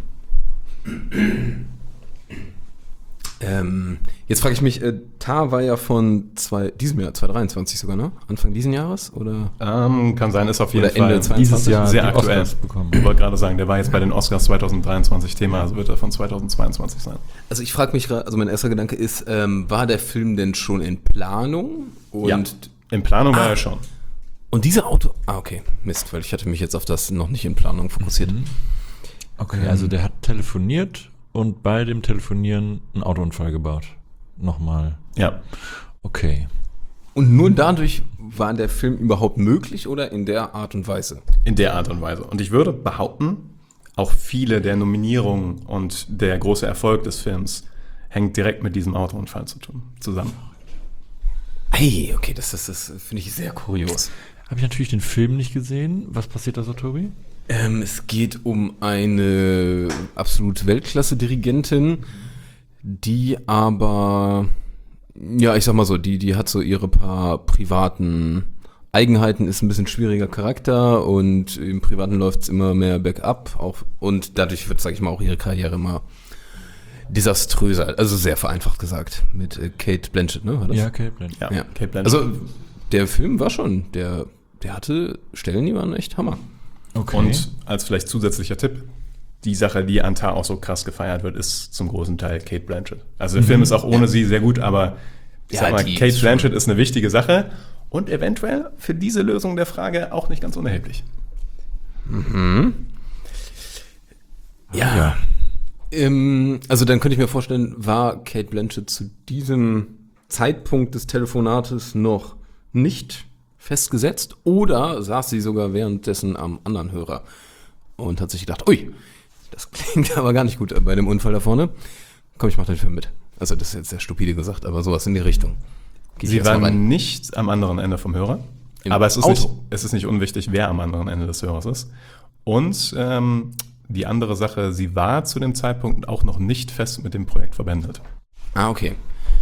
Ähm, jetzt frage ich mich, äh, Tar war ja von zwei, diesem Jahr, zwanzig dreiundzwanzig sogar, ne? Anfang diesen Jahres? Oder? Ähm, kann sein, ist auf jeden Oder Ende Fall zweiundzwanzig? Dieses Jahr sehr die aktuell. Oscars bekommen. Ich wollte gerade sagen, der war jetzt bei den Oscars zwanzig dreiundzwanzig Thema, also wird er von zwanzig zweiundzwanzig sein. Also ich frage mich gerade, also mein erster Gedanke ist, ähm, war der Film denn schon in Planung? Und, Ja, in Planung war Ah. er schon. und dieser Auto, ah okay, Mist, weil ich hatte mich jetzt auf das noch nicht in Planung fokussiert. Okay, also der hat telefoniert und bei dem Telefonieren einen Autounfall gebaut. Nochmal. Ja. Okay. Und nur dadurch war der Film überhaupt möglich oder in der Art und Weise? In der Art und Weise. Und ich würde behaupten, auch viele der Nominierungen und der große Erfolg des Films hängt direkt mit diesem Autounfall zu tun, zusammen. Ei, okay, das, das, das finde ich sehr kurios. Habe ich natürlich den Film nicht gesehen. Was passiert da so, Tobi? Ähm, es geht um eine absolut Weltklasse-Dirigentin, die aber, ja, ich sag mal so, die, die hat so ihre paar privaten Eigenheiten, ist ein bisschen schwieriger Charakter und im Privaten läuft es immer mehr bergab auch, und dadurch wird, sag ich mal, auch ihre Karriere immer desaströser, also sehr vereinfacht gesagt, mit äh, Kate Blanchett, ne? War das? Ja, okay, Blend. Ja, Ja. Kate Blanchett. Also der Film war schon, der, der hatte Stellen, die waren echt Hammer. Okay. Und als vielleicht zusätzlicher Tipp, die Sache, die an Tar auch so krass gefeiert wird, ist zum großen Teil Kate Blanchett. Also der Film ist auch ohne sie sehr gut, aber ich Ja, sag mal, die Kate ist schon- Blanchett ist eine wichtige Sache und eventuell für diese Lösung der Frage auch nicht ganz unerheblich. Ja. Ähm, also dann könnte ich mir vorstellen, war Kate Blanchett zu diesem Zeitpunkt des Telefonates noch nicht festgesetzt oder saß sie sogar währenddessen am anderen Hörer und hat sich gedacht, ui, das klingt aber gar nicht gut bei dem Unfall da vorne. Komm, ich mach den Film mit. Also das ist jetzt sehr stupide gesagt, aber sowas in die Richtung. Geh ich Sie erst mal waren rein. nicht am anderen Ende vom Hörer. Im aber es ist, Auto. nicht, es ist nicht unwichtig, wer am anderen Ende des Hörers ist. Und ähm, die andere Sache, sie war zu dem Zeitpunkt auch noch nicht fest mit dem Projekt verbandelt. Ah, okay.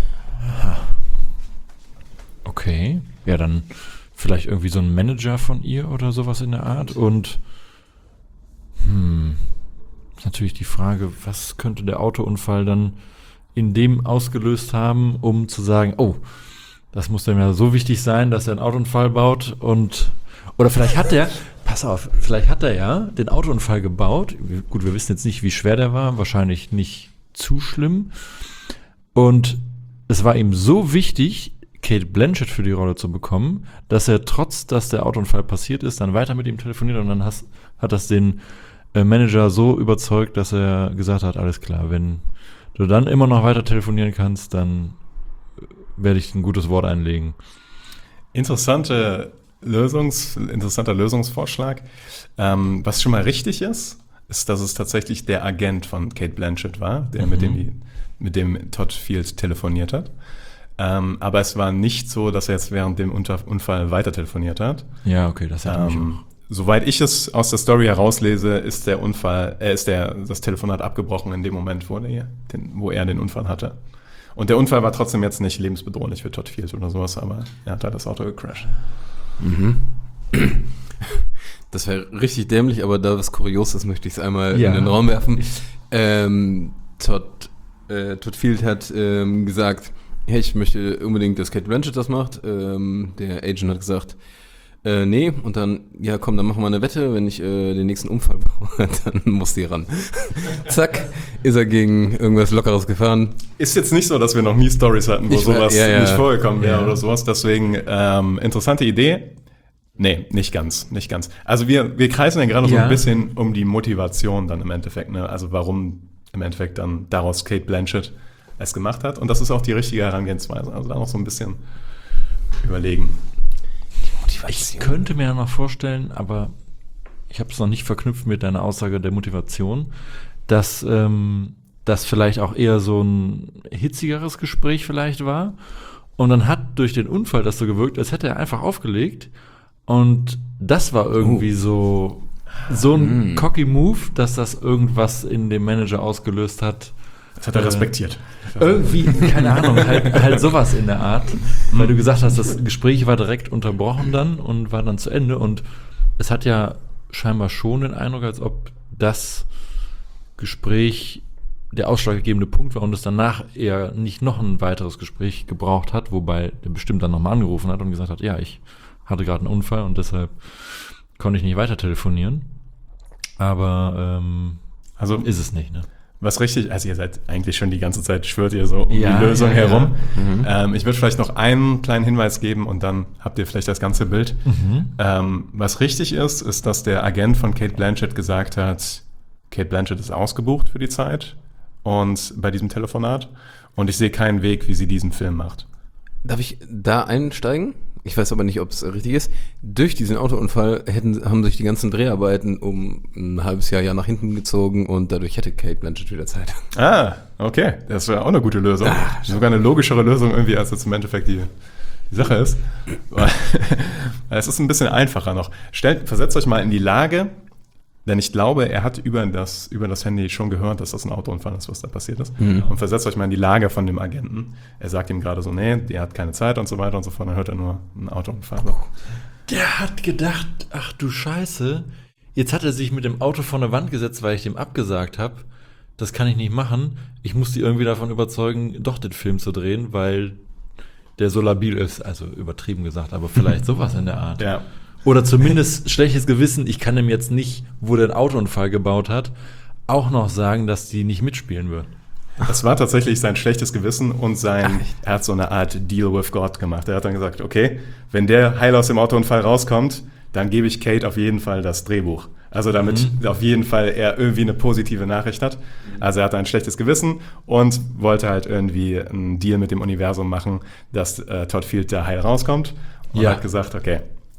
Okay. Ja, dann vielleicht irgendwie so ein Manager von ihr oder sowas in der Art. Und hm, ist natürlich die Frage, was könnte der Autounfall dann in dem ausgelöst haben, um zu sagen, oh, das muss dem ja so wichtig sein, dass er einen Autounfall baut und oder vielleicht hat er, pass auf, vielleicht hat er ja den Autounfall gebaut. Gut, wir wissen jetzt nicht, wie schwer der war, wahrscheinlich nicht zu schlimm. Und es war ihm so wichtig, Cate Blanchett für die Rolle zu bekommen, dass er trotz, dass der Autounfall passiert ist, dann weiter mit ihm telefoniert und dann has, hat das den äh, Manager so überzeugt, dass er gesagt hat, alles klar, wenn du dann immer noch weiter telefonieren kannst, dann werde ich ein gutes Wort einlegen. Interessante Lösungs, interessanter Lösungsvorschlag. Ähm, was schon mal richtig ist, ist, dass es tatsächlich der Agent von Cate Blanchett war, der Mhm. mit dem die, mit dem Todd Field telefoniert hat. Ähm, aber es war nicht so, dass er jetzt während dem Unter- Unfall weiter telefoniert hat. Ja, okay, das hätte mich Ähm, soweit ich es aus der Story herauslese, ist der Unfall, äh, ist der, das Telefonat abgebrochen in dem Moment, wo, der, den, wo er den Unfall hatte. Und der Unfall war trotzdem jetzt nicht lebensbedrohlich für Todd Field oder sowas, aber er hat halt das Auto gecrashed. Mhm. Das wäre richtig dämlich, aber da was kurios ist, möchte ich es einmal Ja. in den Raum werfen. Ähm, Todd, äh, Todd Field hat ähm, gesagt, hey, ich möchte unbedingt, dass Cate Blanchett das macht. Ähm, der Agent hat gesagt, äh, nee, und dann, ja komm, dann machen wir eine Wette, wenn ich äh, den nächsten Unfall baue, dann muss die ran. Zack, ist er gegen irgendwas Lockeres gefahren. Ist jetzt nicht so, dass wir noch nie Stories hatten, wo Ich weiß, sowas ja, ja. nicht vorgekommen wäre Ja. oder sowas. Deswegen, ähm, interessante Idee. Nee, nicht ganz, nicht ganz. Also wir, wir kreisen ja gerade so Ja. ein bisschen um die Motivation dann im Endeffekt, ne? Also warum im Endeffekt dann daraus Cate Blanchett es gemacht hat. Und das ist auch die richtige Herangehensweise. Also da noch so ein bisschen überlegen. Ich könnte mir ja noch vorstellen, aber ich habe es noch nicht verknüpft mit deiner Aussage der Motivation, dass ähm, das vielleicht auch eher so ein hitzigeres Gespräch vielleicht war. Und dann hat durch den Unfall das so gewirkt, als hätte er einfach aufgelegt. Und das war irgendwie so, so ein Mm. cocky Move, dass das irgendwas in dem Manager ausgelöst hat. Das hat er Äh, respektiert. Irgendwie, keine Ahnung, halt, halt sowas in der Art. Weil du gesagt hast, das Gespräch war direkt unterbrochen dann und war dann zu Ende. Und es hat ja scheinbar schon den Eindruck, als ob das Gespräch der ausschlaggebende Punkt war und es danach eher nicht noch ein weiteres Gespräch gebraucht hat, wobei der bestimmt dann nochmal angerufen hat und gesagt hat, ja, ich hatte gerade einen Unfall und deshalb konnte ich nicht weiter telefonieren. Aber ähm, Also ist es nicht, ne? was richtig, also ihr seid eigentlich schon die ganze Zeit, schwört ihr so um Ja, die Lösung ja, herum. ja. Ähm, ich würde vielleicht noch einen kleinen Hinweis geben und dann habt ihr vielleicht das ganze Bild. Mhm. Ähm, was richtig ist, ist, dass der Agent von Cate Blanchett gesagt hat, Cate Blanchett ist ausgebucht für die Zeit und bei diesem Telefonat und ich sehe keinen Weg, wie sie diesen Film macht. Darf ich da einsteigen? Ich weiß aber nicht, ob es richtig ist. Durch diesen Autounfall hätten, haben sich die ganzen Dreharbeiten um ein halbes Jahr, Jahr nach hinten gezogen und dadurch hätte Cate Blanchett wieder Zeit. Ah, okay, das wäre auch eine gute Lösung. Sogar eine logischere Lösung irgendwie, als jetzt im Endeffekt die, die Sache ist. Weil es ist ein bisschen einfacher noch. Stellt, versetzt euch mal in die Lage, denn ich glaube, er hat über das, über das Handy schon gehört, dass das ein Autounfall ist, was da passiert ist. Mhm. Und versetzt euch mal in die Lage von dem Agenten. Er sagt ihm gerade so, nee, der hat keine Zeit und so weiter und so fort. Dann hört er nur einen Autounfall. Der hat gedacht, ach du Scheiße, jetzt hat er sich mit dem Auto vor eine Wand gesetzt, weil ich dem abgesagt habe. Das kann ich nicht machen. Ich muss die irgendwie davon überzeugen, doch den Film zu drehen, weil der so labil ist. Also übertrieben gesagt, aber vielleicht sowas in der Art. Ja. Oder zumindest schlechtes Gewissen, ich kann ihm jetzt nicht, wo der einen Autounfall gebaut hat, auch noch sagen, dass die nicht mitspielen würden. Das war tatsächlich sein schlechtes Gewissen und sein, er hat so eine Art Deal with God gemacht. Er hat dann gesagt, okay, wenn der heil aus dem Autounfall rauskommt, dann gebe ich Cate auf jeden Fall das Drehbuch. Also damit Mhm. auf jeden Fall er irgendwie eine positive Nachricht hat. Also er hatte ein schlechtes Gewissen und wollte halt irgendwie einen Deal mit dem Universum machen, dass äh, Todd Field da heil rauskommt. Und Ja. hat gesagt, okay,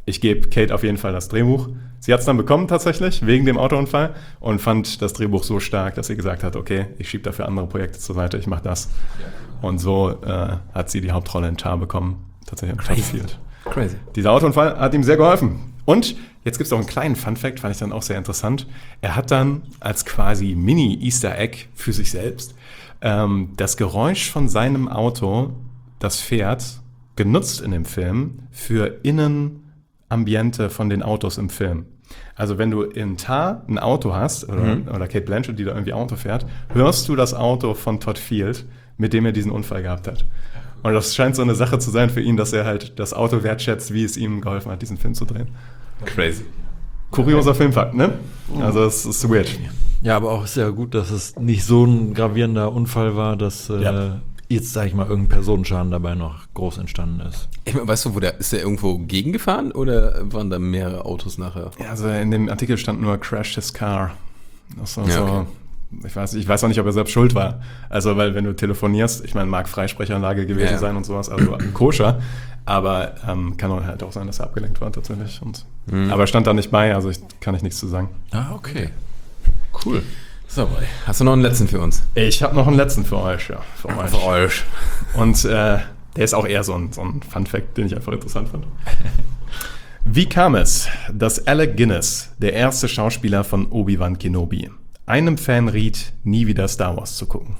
ich gebe Kate auf jeden Fall das Drehbuch. Sie hat es dann bekommen tatsächlich, wegen dem Autounfall und fand das Drehbuch so stark, dass sie gesagt hat, okay, ich schiebe dafür andere Projekte zur Seite, ich mache das. Und so äh, hat sie die Hauptrolle in Tar bekommen, tatsächlich in Todd Field. Crazy. Dieser Autounfall hat ihm sehr geholfen. Und jetzt gibt es auch einen kleinen Funfact, fand ich dann auch sehr interessant. Er hat dann als quasi Mini-Easter Egg für sich selbst ähm, das Geräusch von seinem Auto, das fährt, genutzt in dem Film für Innenambiente von den Autos im Film. Also wenn du in Tar ein Auto hast, oder, mhm. oder Cate Blanchett, die da irgendwie Auto fährt, hörst du das Auto von Todd Field, mit dem er diesen Unfall gehabt hat. Und das scheint so eine Sache zu sein für ihn, dass er halt das Auto wertschätzt, wie es ihm geholfen hat, diesen Film zu drehen. Crazy. Kurioser Filmfakt, ne? Also es ist weird. Ja, aber auch sehr gut, dass es nicht so ein gravierender Unfall war, dass äh, Ja. jetzt, sag ich mal, irgendein Personenschaden dabei noch groß entstanden ist. Ich meine, weißt du, wo der, ist der irgendwo gegengefahren oder waren da mehrere Autos nachher? Ja, also in dem Artikel stand nur Crashed his car. Das war Ja, so, okay. ich weiß, ich weiß auch nicht, ob er selbst schuld war. Also, weil wenn du telefonierst, ich meine, mag Freisprechanlage gewesen Ja, ja. sein und sowas, also koscher, aber ähm, kann auch halt auch sein, dass er abgelenkt war tatsächlich. Und, Mhm. Aber stand da nicht bei, also ich kann ich nichts zu sagen. Ah, okay. Cool. So, Boy. Hast du noch einen letzten für uns? Ich habe noch einen letzten für euch, ja. Für euch. Für euch. Und äh, der ist auch eher so ein, so ein Fun-Fact, den ich einfach interessant fand. Wie kam es, dass Alec Guinness, der erste Schauspieler von Obi-Wan Kenobi, einem Fan riet, nie wieder Star Wars zu gucken?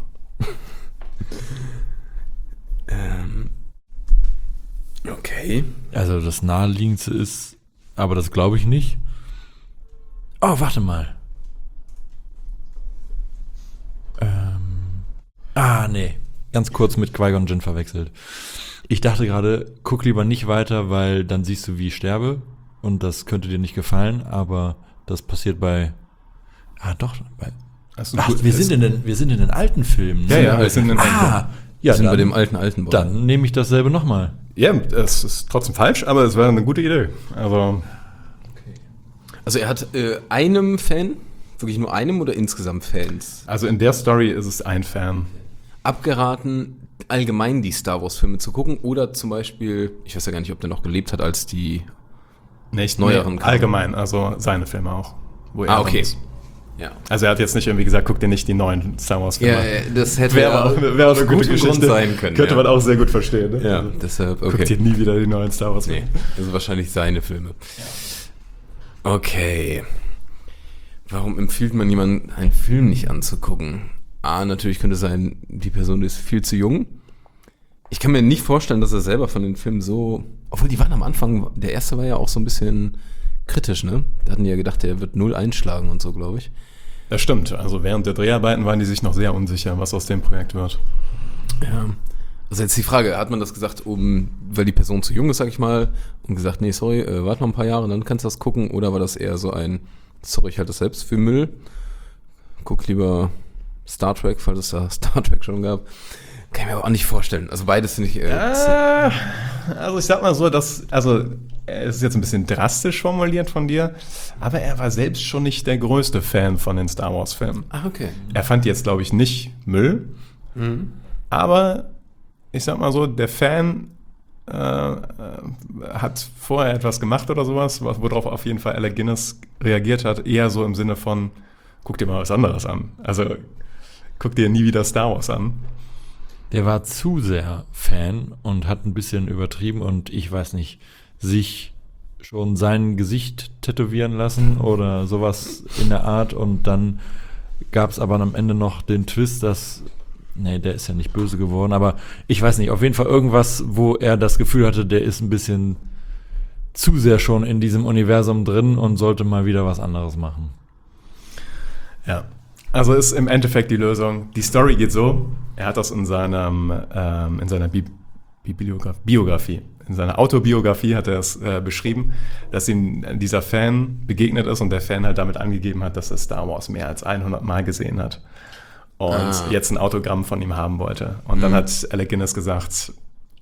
ähm. Okay. Also das Naheliegendste ist, aber das glaube ich nicht. Oh, warte mal. Ähm. Ah, nee. Ganz kurz mit Qui-Gon Jinn verwechselt. Ich dachte gerade, guck lieber nicht weiter, weil dann siehst du, wie ich sterbe. Und das könnte dir nicht gefallen, aber das passiert bei... Ah, doch. Bei, Also, ach, gut, wir, es- sind in den, wir sind in den alten Filmen. Ja, ne? ja, wir sind in den Ah, alten. ja, sind dann, bei dem alten, alten Boy. dann nehme ich dasselbe nochmal. Ja, es ist trotzdem falsch, aber es wäre eine gute Idee. Also, Also er hat äh, einem Fan, wirklich nur einem oder insgesamt Fans, also in der Story ist es ein Fan. abgeraten, allgemein die Star Wars Filme zu gucken oder zum Beispiel, ich weiß ja gar nicht, ob der noch gelebt hat, als die... Nicht Neueren nee, kamen. allgemein, also seine Filme auch. Wo er Ah, drin okay. ist. Ja. Also er hat jetzt nicht irgendwie gesagt, guck dir nicht die neuen Star Wars Filme an. das hätte Wäre aber auch wäre auch eine gute gutem Geschichte. Grund sein können. Könnte ja. man auch sehr gut verstehen. Ne? Ja, Also, deshalb, Guck dir okay. nie wieder die neuen Star Wars Nee, Filme. das sind wahrscheinlich seine Filme. Okay. Warum empfiehlt man jemandem, einen Film nicht anzugucken? A, natürlich könnte sein, die Person ist viel zu jung. Ich kann mir nicht vorstellen, dass er selber von den Filmen so... Obwohl, die waren am Anfang, der erste war ja auch so ein bisschen kritisch, ne? Da hatten die ja gedacht, der wird null einschlagen und so, glaube ich. Das stimmt. Also während der Dreharbeiten waren die sich noch sehr unsicher, was aus dem Projekt wird. Ja. Also jetzt die Frage, hat man das gesagt, um, weil die Person zu jung ist, sag ich mal, und gesagt, nee, sorry, äh, warte noch ein paar Jahre, dann kannst du das gucken, oder war das eher so ein, sorry, ich halte das selbst für Müll, guck lieber Star Trek, falls es da Star Trek schon gab. Kann ich mir aber auch nicht vorstellen. Also beides finde ich... Äh, Äh, also ich sag mal so, dass, also es ist jetzt ein bisschen drastisch formuliert von dir, aber er war selbst schon nicht der größte Fan von den Star Wars Filmen. ah, okay. Er fand die jetzt, glaube ich, nicht Müll, Mhm. aber ich sag mal so, der Fan äh, äh, hat vorher etwas gemacht oder sowas, worauf auf jeden Fall Alec Guinness reagiert hat, eher so im Sinne von, guck dir mal was anderes an. Also guck dir nie wieder Star Wars an. Der war zu sehr Fan und hat ein bisschen übertrieben und ich weiß nicht, sich schon sein Gesicht tätowieren lassen oder sowas in der Art und dann gab es aber am Ende noch den Twist, dass, nee, der ist ja nicht böse geworden, aber ich weiß nicht, auf jeden Fall irgendwas, wo er das Gefühl hatte, der ist ein bisschen zu sehr schon in diesem Universum drin und sollte mal wieder was anderes machen. Ja, also ist im Endeffekt die Lösung. Die Story geht so, er hat das in seinem ähm, in seiner Bi Bi Biograf Biografie, in seiner Autobiografie hat er es äh, beschrieben, dass ihm dieser Fan begegnet ist und der Fan halt damit angegeben hat, dass er Star Wars mehr als hundert Mal gesehen hat und Ah. jetzt ein Autogramm von ihm haben wollte. Und dann Mhm. hat Alec Guinness gesagt,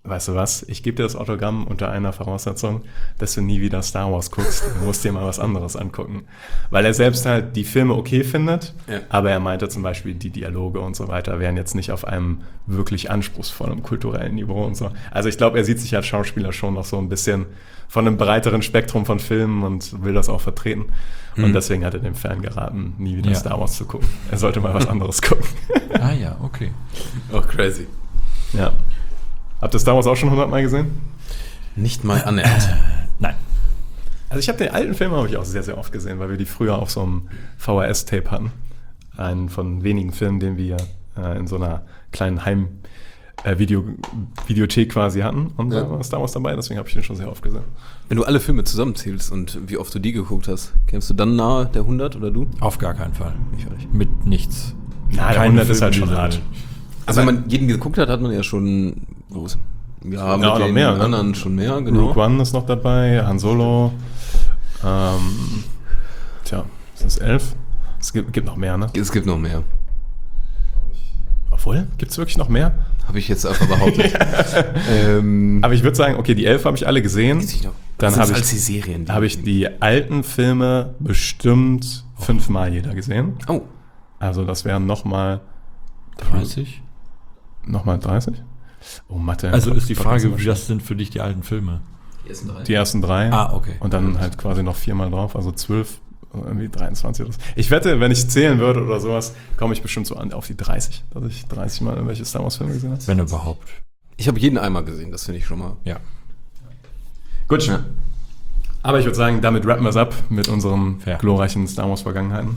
weißt du was, ich gebe dir das Autogramm unter einer Voraussetzung, dass du nie wieder Star Wars guckst. Du musst dir mal was anderes angucken. Weil er selbst halt die Filme okay findet, ja. aber er meinte zum Beispiel, die Dialoge und so weiter wären jetzt nicht auf einem wirklich anspruchsvollen kulturellen Niveau und so. Also ich glaube, er sieht sich als Schauspieler schon noch so ein bisschen von einem breiteren Spektrum von Filmen und will das auch vertreten. Und mhm. deswegen hat er dem Fan geraten, nie wieder ja. Star Wars zu gucken. Er sollte mal was anderes gucken. Ah ja, okay. Auch crazy. Ja. Habt ihr Star Wars auch schon hundertmal gesehen? Nicht mal annähernd. Äh, nein. Also ich habe den alten Film habe ich auch sehr, sehr oft gesehen, weil wir die früher auf so einem V H S-Tape hatten. Einen von wenigen Filmen, den wir äh, in so einer kleinen Heim-Videothek äh, quasi hatten. Und da ja. war Star Wars dabei, deswegen habe ich den schon sehr oft gesehen. Wenn du alle Filme zusammenzählst und wie oft du die geguckt hast, kämst du dann nahe der hundert oder du? Auf gar keinen Fall. Ich auch nicht. Mit nichts. Na, der hundert ist halt schon hart. Also wenn man jeden geguckt hat, hat man ja schon groß. Ja, mit ja, den mehr, anderen ne? schon mehr, genau. Rogue One ist noch dabei, Han Solo. Ähm, tja, sind es elf? Es gibt, gibt noch mehr, ne? Es gibt noch mehr. Obwohl, gibt es wirklich noch mehr? Habe ich jetzt einfach behauptet. ähm, Aber ich würde sagen, okay, die elf habe ich alle gesehen. Dann habe ich, die Serien, die hab ich die alten Filme bestimmt oh. fünfmal jeder gesehen. Oh. Also das wären nochmal dreißig? Nochmal dreißig? Oh, Mathe. Also ist die Frage, wie das sind für dich die alten Filme? Die ersten drei. Die ersten drei. Ah, okay. Und dann halt quasi noch viermal drauf, also zwölf, irgendwie dreiundzwanzig oder so. Ich wette, wenn ich zählen würde oder sowas, komme ich bestimmt so an auf die dreißig, dass ich dreißig Mal irgendwelche Star Wars Filme gesehen habe. Wenn überhaupt. Ich habe jeden einmal gesehen, das finde ich schon mal. Ja. Gut. Ja. Aber ich würde sagen, damit rappen wir es ab mit unseren Fair. glorreichen Star Wars Vergangenheiten.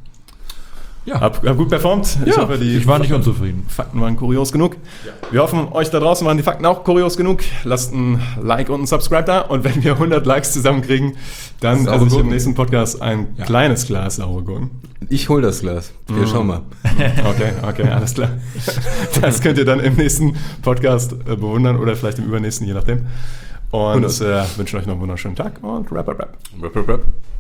Ja. Hab, hab gut performt. Ja, ich, hoffe, die ich war nicht unzufrieden. Fakten waren kurios genug. Ja. Wir hoffen, euch da draußen waren die Fakten auch kurios genug. Lasst ein Like und ein Subscribe da. Und wenn wir hundert Likes zusammenkriegen, dann esse ich im nächsten Podcast ein ja. kleines Glas saure Gurken. Ich hol das Glas. Wir mm. schauen mal. Okay, okay, alles klar. Das könnt ihr dann im nächsten Podcast äh, bewundern oder vielleicht im übernächsten, je nachdem. Und äh, wünschen euch noch einen wunderschönen Tag und rap, rap, rap. Rap, rap, rap.